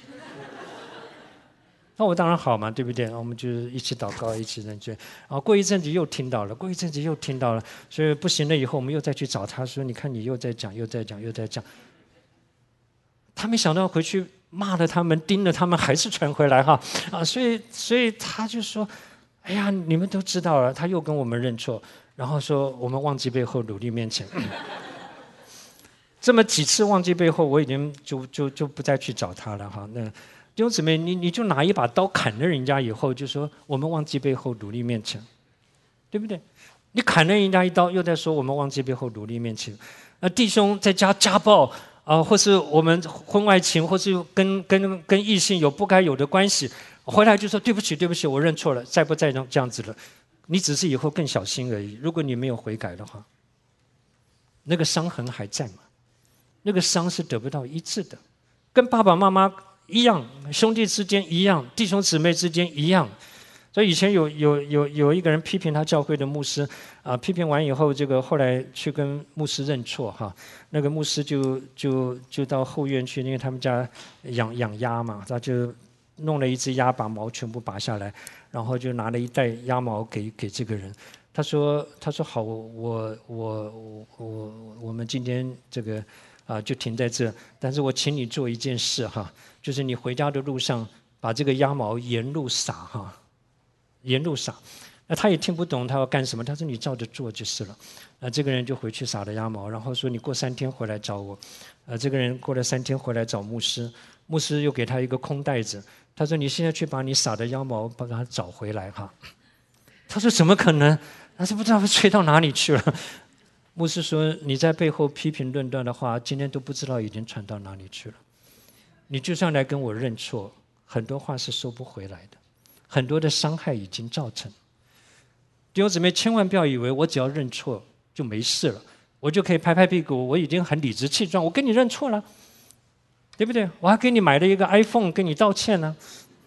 那我当然好嘛，对不对？我们就一起祷告，一起认罪。啊，过一阵子又听到了，过一阵子又听到了，所以不行了以后，我们又再去找他说：“你看，你又在讲，又在讲，又在讲。”他没想到回去骂了他们，盯了他们，还是传回来哈啊！所以，所以他就说：“哎呀，你们都知道了。”他又跟我们认错，然后说：“我们忘记背后，努力面前。”这么几次忘记背后，我已经就就就不再去找他了哈。那。弟兄姊妹，你你就拿一把刀砍了人家以后，就说我们忘记背后，努力面前，对不对？你砍了人家一刀，又在说我们忘记背后，努力面前。那弟兄在家家暴啊、呃，或是我们婚外情，或是跟跟跟异性有不该有的关系，回来就说对不起，对不起，我认错了，再不再这样子了。你只是以后更小心而已。如果你没有悔改的话，那个伤痕还在吗？那个伤是得不到医治的，跟爸爸妈妈一样，兄弟之间一样，弟兄姊妹之间一样。所以以前有有有有一个人批评他教会的牧师啊，批评完以后，这个后来去跟牧师认错哈，那个牧师就就就到后院去，因为他们家养养鸭嘛，他就弄了一只鸭，把毛全部拔下来，然后就拿了一袋鸭毛给给这个人。他说他说好，我我我我我们今天这个啊就停在这，但是我请你做一件事哈。就是你回家的路上，把这个鸭毛沿路撒哈，沿路撒。那他也听不懂他要干什么，他说你照着做就是了。那这个人就回去撒了鸭毛，然后说你过三天回来找我。呃，这个人过了三天回来找牧师，牧师又给他一个空袋子，他说你现在去把你撒的鸭毛把它找回来哈。他说怎么可能？他说不知道吹到哪里去了。牧师说你在背后批评论断的话，今天都不知道已经传到哪里去了。你就算来跟我认错，很多话是收不回来的，很多的伤害已经造成。弟兄姊妹，千万不要以为我只要认错就没事了，我就可以拍拍屁股，我已经很理直气壮，我跟你认错了，对不对？我还给你买了一个 iPhone， 跟你道歉呢。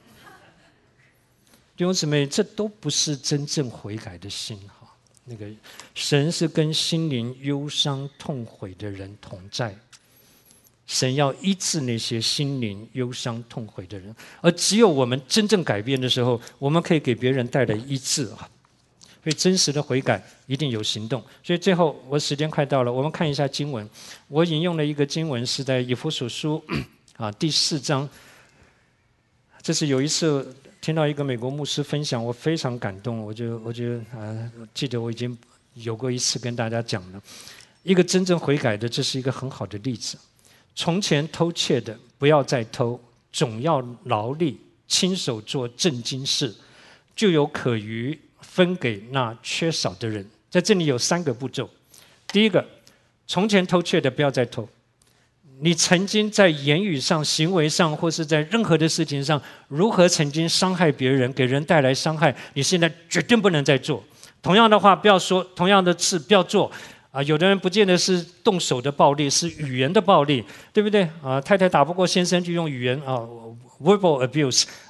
弟兄姊妹，这都不是真正悔改的心哈。那个神是跟心灵忧伤痛悔的人同在。神要医治那些心灵忧伤痛悔的人，而只有我们真正改变的时候，我们可以给别人带来医治啊！所以真实的悔改一定有行动。所以最后，我时间快到了，我们看一下经文。我引用了一个经文，是在以弗所书啊第四章。这是有一次听到一个美国牧师分享，我非常感动，我就我就啊记得我已经有过一次跟大家讲了，一个真正悔改的，这是一个很好的例子。从前偷窃的，不要再偷，总要劳力，亲手做正经事，就有可余分给那缺少的人。在这里有三个步骤。第一个，从前偷窃的不要再偷。你曾经在言语上、行为上，或是在任何的事情上，如何曾经伤害别人，给人带来伤害，你现在绝对不能再做。同样的话不要说，同样的事不要做。啊，有的人不见得是动手的暴力，是语言的暴力，对不对？啊，太太打不过先生就用语言啊 ，verbal abuse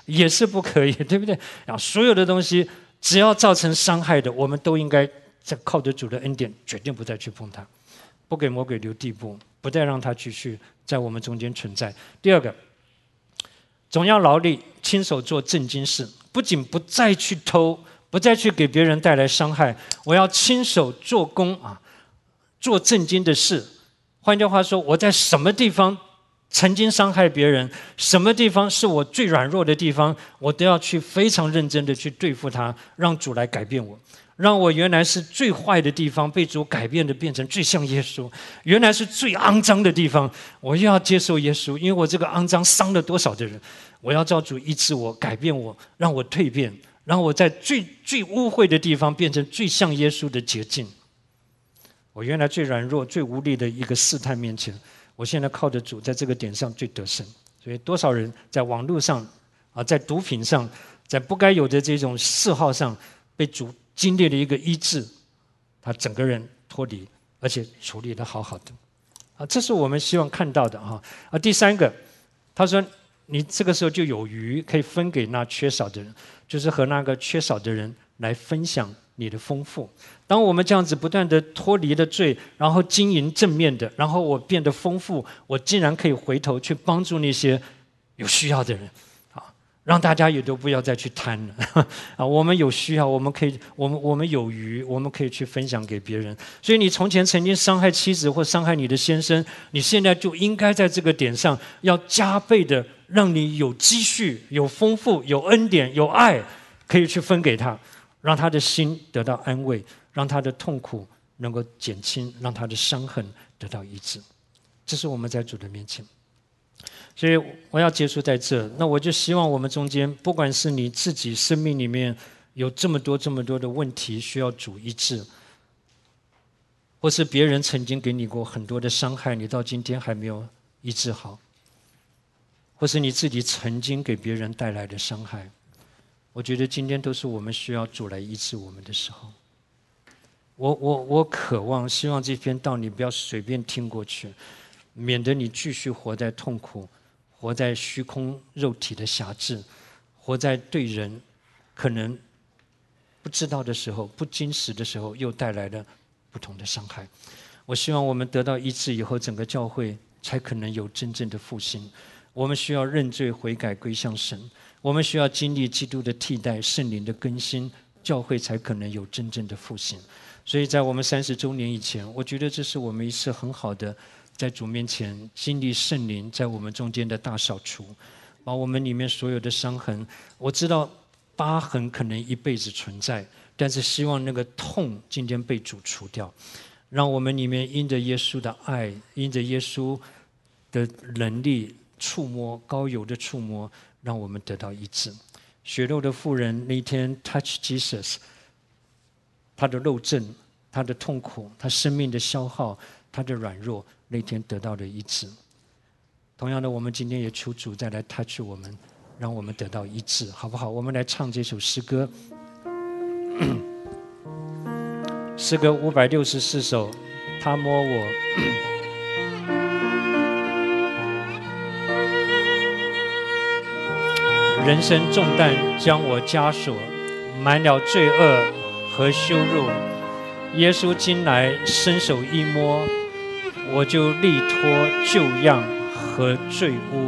也是不可以，对不对？啊，所有的东西只要造成伤害的，我们都应该在靠着主的恩典，决定不再去碰它，不给魔鬼留地步，不再让它继续在我们中间存在。第二个，总要劳力，亲手做正经事，不仅不再去偷，不再去给别人带来伤害，我要亲手做工啊，做正经的事。换句话说，我在什么地方曾经伤害别人，什么地方是我最软弱的地方，我都要去非常认真的去对付它，让主来改变我，让我原来是最坏的地方被主改变的变成最像耶稣，原来是最肮脏的地方，我又要接受耶稣，因为我这个肮脏伤了多少的人，我要照主医治我，改变我，让我蜕变，让我在最最污秽的地方变成最像耶稣的洁净。我原来最软弱、最无力的一个试探面前，我现在靠着主，在这个点上最得胜。所以多少人在网络上啊，在毒品上，在不该有的这种嗜好上，被主经历了一个医治，他整个人脱离，而且处理得好好的。啊，这是我们希望看到的哈。啊，第三个，他说你这个时候就有余，可以分给那缺少的人，就是和那个缺少的人来分享你的丰富。当我们这样子不断的脱离了罪，然后经营正面的，然后我变得丰富，我竟然可以回头去帮助那些有需要的人，啊，让大家也都不要再去贪了啊！我们有需要，我们可以，我们我们有余，我们可以去分享给别人。所以你从前曾经伤害妻子或伤害你的先生，你现在就应该在这个点上要加倍的，让你有积蓄、有丰富、有恩典、有爱，可以去分给他。让他的心得到安慰，让他的痛苦能够减轻，让他的伤痕得到医治。这是我们在主的面前。所以我要结束在这，那我就希望我们中间，不管是你自己生命里面有这么多这么多的问题需要主医治，或是别人曾经给你过很多的伤害，你到今天还没有医治好，或是你自己曾经给别人带来的伤害，我觉得今天都是我们需要主来医治我们的时候。我我我渴望，希望这篇道你不要随便听过去，免得你继续活在痛苦，活在虚空肉体的辖制，活在对人可能不知道的时候、不经实的时候，又带来了不同的伤害。我希望我们得到医治以后，整个教会才可能有真正的复兴。我们需要认罪悔改归向神，我们需要经历基督的替代、圣灵的更新，教会才可能有真正的复兴。所以在我们三十周年以前，我觉得这是我们一次很好的在主面前经历圣灵在我们中间的大扫除，把我们里面所有的伤痕，我知道疤痕可能一辈子存在，但是希望那个痛今天被主除掉，让我们里面因着耶稣的爱，因着耶稣的能力触摸膏油的触摸，让我们得到医治。血肉的妇人那天 touch Jesus， 他的肉症，他的痛苦，他生命的消耗，他的软弱，那天得到了医治。同样的，我们今天也求主再来 touch 我们，让我们得到医治，好不好？我们来唱这首诗歌，诗歌五百六十四首，他摸我。人生重担将我枷锁，满了罪恶和羞辱。耶稣今来伸手一摸，我就力脱旧样和罪污。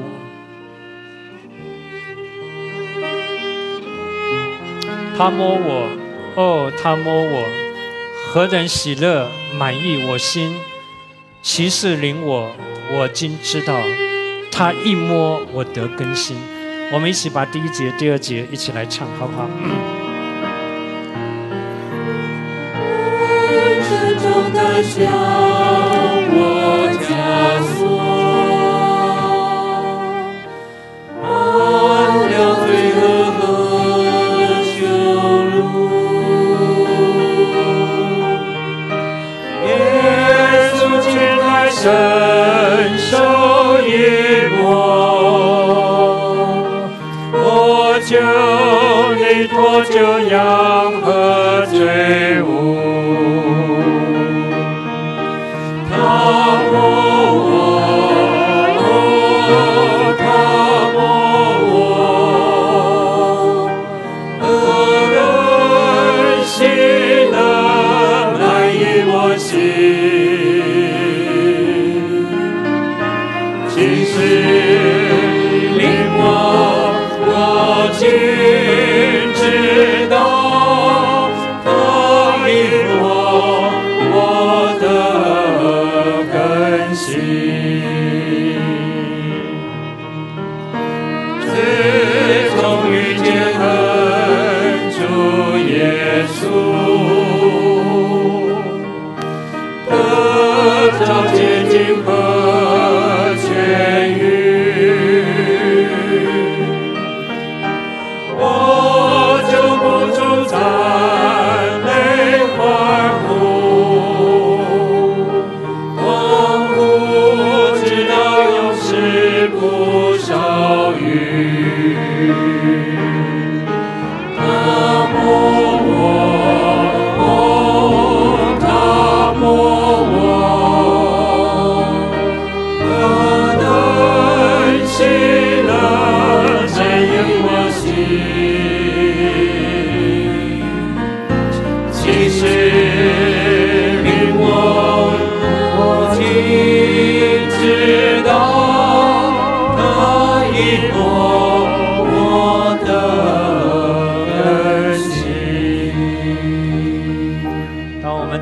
他摸我，哦，他摸我，何等喜乐满溢我心。奇事领我，我今知道，他一摸我得更新。我们一起把第一节、第二节一起来唱，好不好？ 沉重的向我枷锁，满了罪恶和羞辱。耶稣今来伸手一摸，就力脱旧样和罪污。他摸我，他摸我，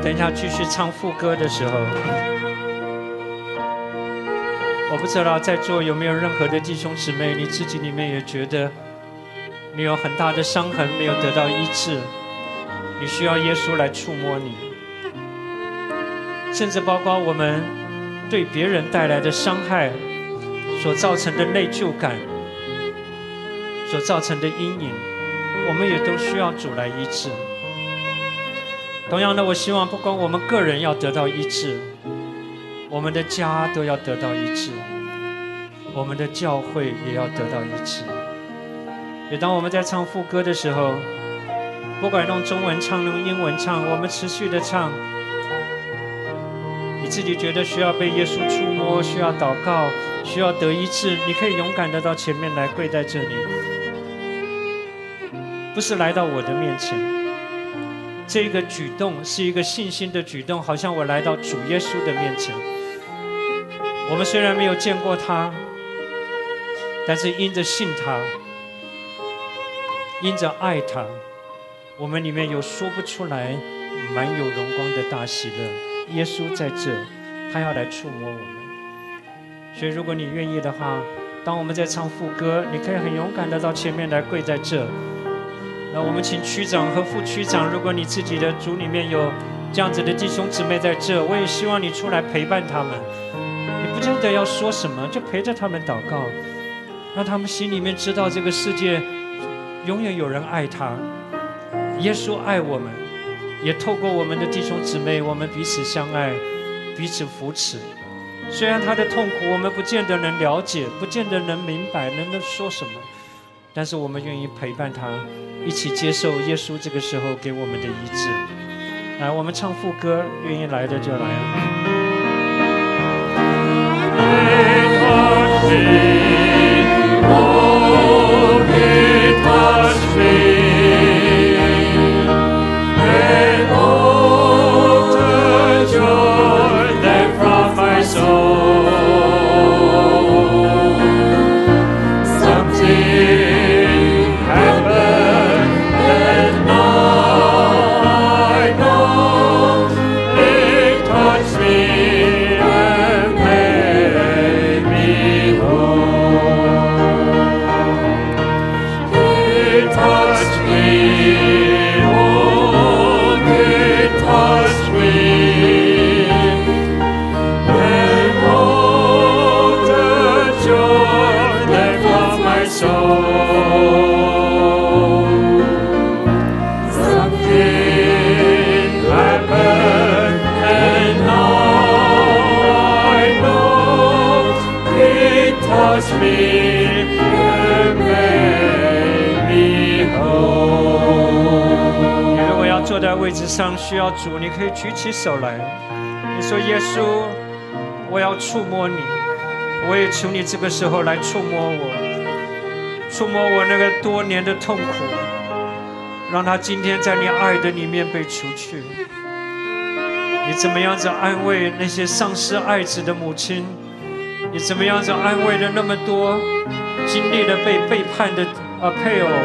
等一下继续唱副歌的时候，我不知道在座有没有任何的弟兄姊妹，你自己里面也觉得你有很大的伤痕没有得到医治，你需要耶稣来触摸你，甚至包括我们对别人带来的伤害所造成的内疚感，所造成的阴影，我们也都需要主来医治。同样的，我希望不光我们个人要得到医治，我们的家都要得到医治，我们的教会也要得到医治。也当我们在唱副歌的时候，不管用中文唱用英文唱，我们持续的唱。你自己觉得需要被耶稣触摸，需要祷告，需要得医治，你可以勇敢的到前面来，跪在这里，不是来到我的面前。这个举动是一个信心的举动，好像我来到主耶稣的面前。我们虽然没有见过他，但是因着信他，因着爱他，我们里面有说不出来满有荣光的大喜乐。耶稣在这，他要来触摸我们。所以如果你愿意的话，当我们在唱副歌，你可以很勇敢的到前面来，跪在这。那我们请区长和副区长，如果你自己的组里面有这样子的弟兄姊妹在这，我也希望你出来陪伴他们。你不见得要说什么，就陪着他们祷告，让他们心里面知道这个世界永远有人爱他，耶稣爱我们，也透过我们的弟兄姊妹，我们彼此相爱，彼此扶持。虽然他的痛苦我们不见得能了解，不见得能明白，能能说什么，但是我们愿意陪伴他，一起接受耶稣这个时候给我们的医治。来，我们唱副歌，愿意来的就来啊。位置上需要主，你可以举起手来，你说耶稣，我要触摸你，我也求你这个时候来触摸我，触摸我那个多年的痛苦，让他今天在你爱的里面被除去。你怎么样子安慰那些丧失爱子的母亲？你怎么样子安慰了那么多经历了被背叛的啊配偶？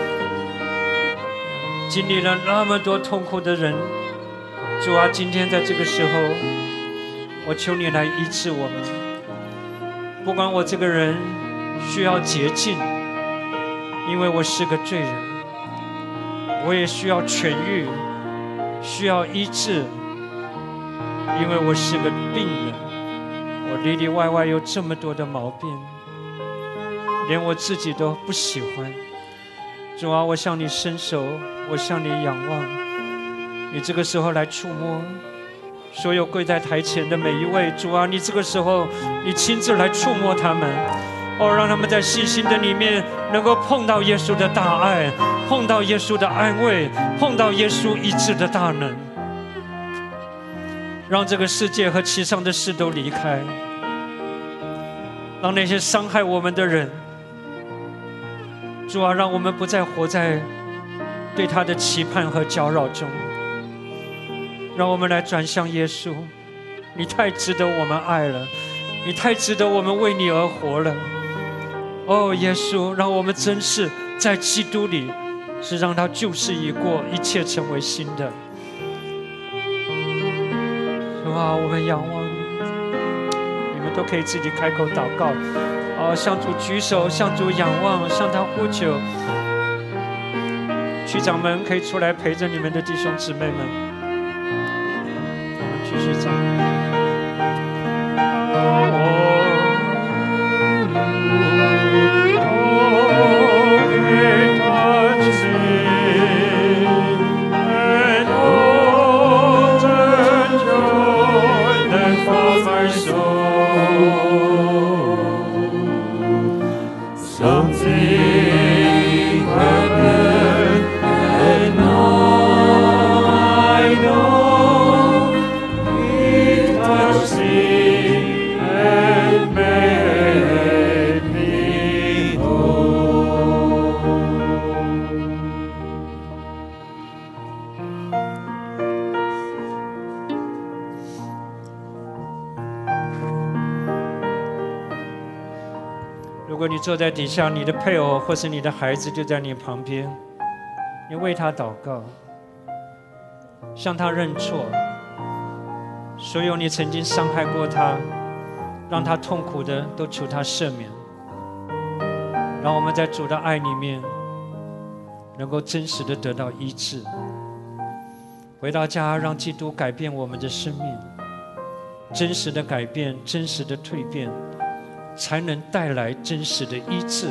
经历了那么多痛苦的人，主啊，今天在这个时候，我求你来医治我们。不管我这个人需要洁净，因为我是个罪人，我也需要痊愈，需要医治，因为我是个病人，我里里外外有这么多的毛病，连我自己都不喜欢。主啊，我向你伸手，我向你仰望，你这个时候来触摸所有跪在台前的每一位。主啊，你这个时候你亲自来触摸他们，哦，让他们在信心的里面能够碰到耶稣的大爱，碰到耶稣的安慰，碰到耶稣医治的大能，让这个世界和其上的事都离开，让那些伤害我们的人，主啊，让我们不再活在对他的期盼和搅扰中，让我们来转向耶稣。你太值得我们爱了，你太值得我们为你而活了。哦，耶稣，让我们真是在基督里，是让他旧事已过，一切成为新的。 啊，我们仰望你。你们都可以自己开口祷告，哦，向主举手，向主仰望，向他呼求。区长们可以出来陪着你们的弟兄姊妹们，我们继续唱。如果你坐在底下，你的配偶或是你的孩子就在你旁边，你为他祷告，向他认错，所有你曾经伤害过他让他痛苦的都求他赦免，让我们在主的爱里面能够真实的得到医治。回到家，让基督改变我们的生命，真实的改变，真实的蜕变，才能带来真实的医治。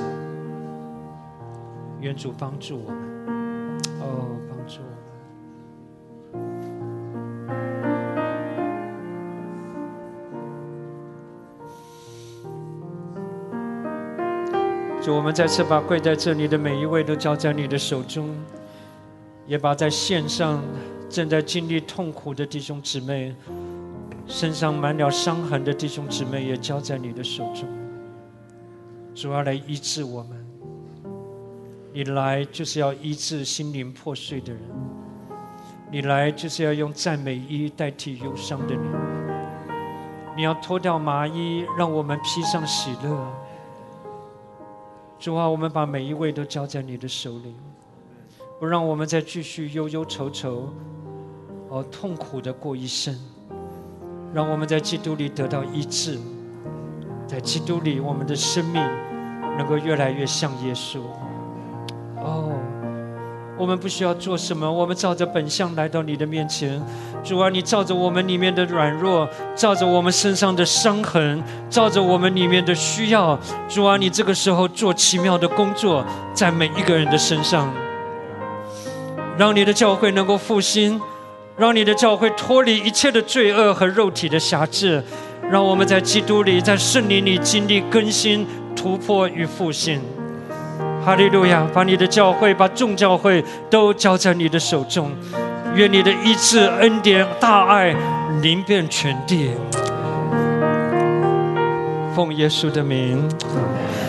愿主帮助我们，哦，帮助我们。主，我们再次把跪在这里的每一位都交在你的手中，也把在线上正在经历痛苦的弟兄姊妹，身上满了伤痕的弟兄姊妹也交在你的手中。主要来医治我们，你来就是要医治心灵破碎的人，你来就是要用赞美衣代替忧伤的人，你要脱掉麻衣，让我们披上喜乐。主啊，我们把每一位都交在你的手里，不让我们再继续忧忧愁愁，哦，痛苦的过一生。让我们在基督里得到医治，在基督里我们的生命能够越来越像耶稣。哦，我们不需要做什么，我们照着本相来到你的面前。主啊，你照着我们里面的软弱，照着我们身上的伤痕，照着我们里面的需要，主啊，你这个时候做奇妙的工作在每一个人的身上，让你的教会能够复兴，让你的教会脱离一切的罪恶和肉体的辖制，让我们在基督里，在圣灵里经历更新、突破与复兴。哈利路亚！把你的教会，把众教会都交在你的手中，愿你的医治、恩典、大爱临遍全地。奉耶稣的名。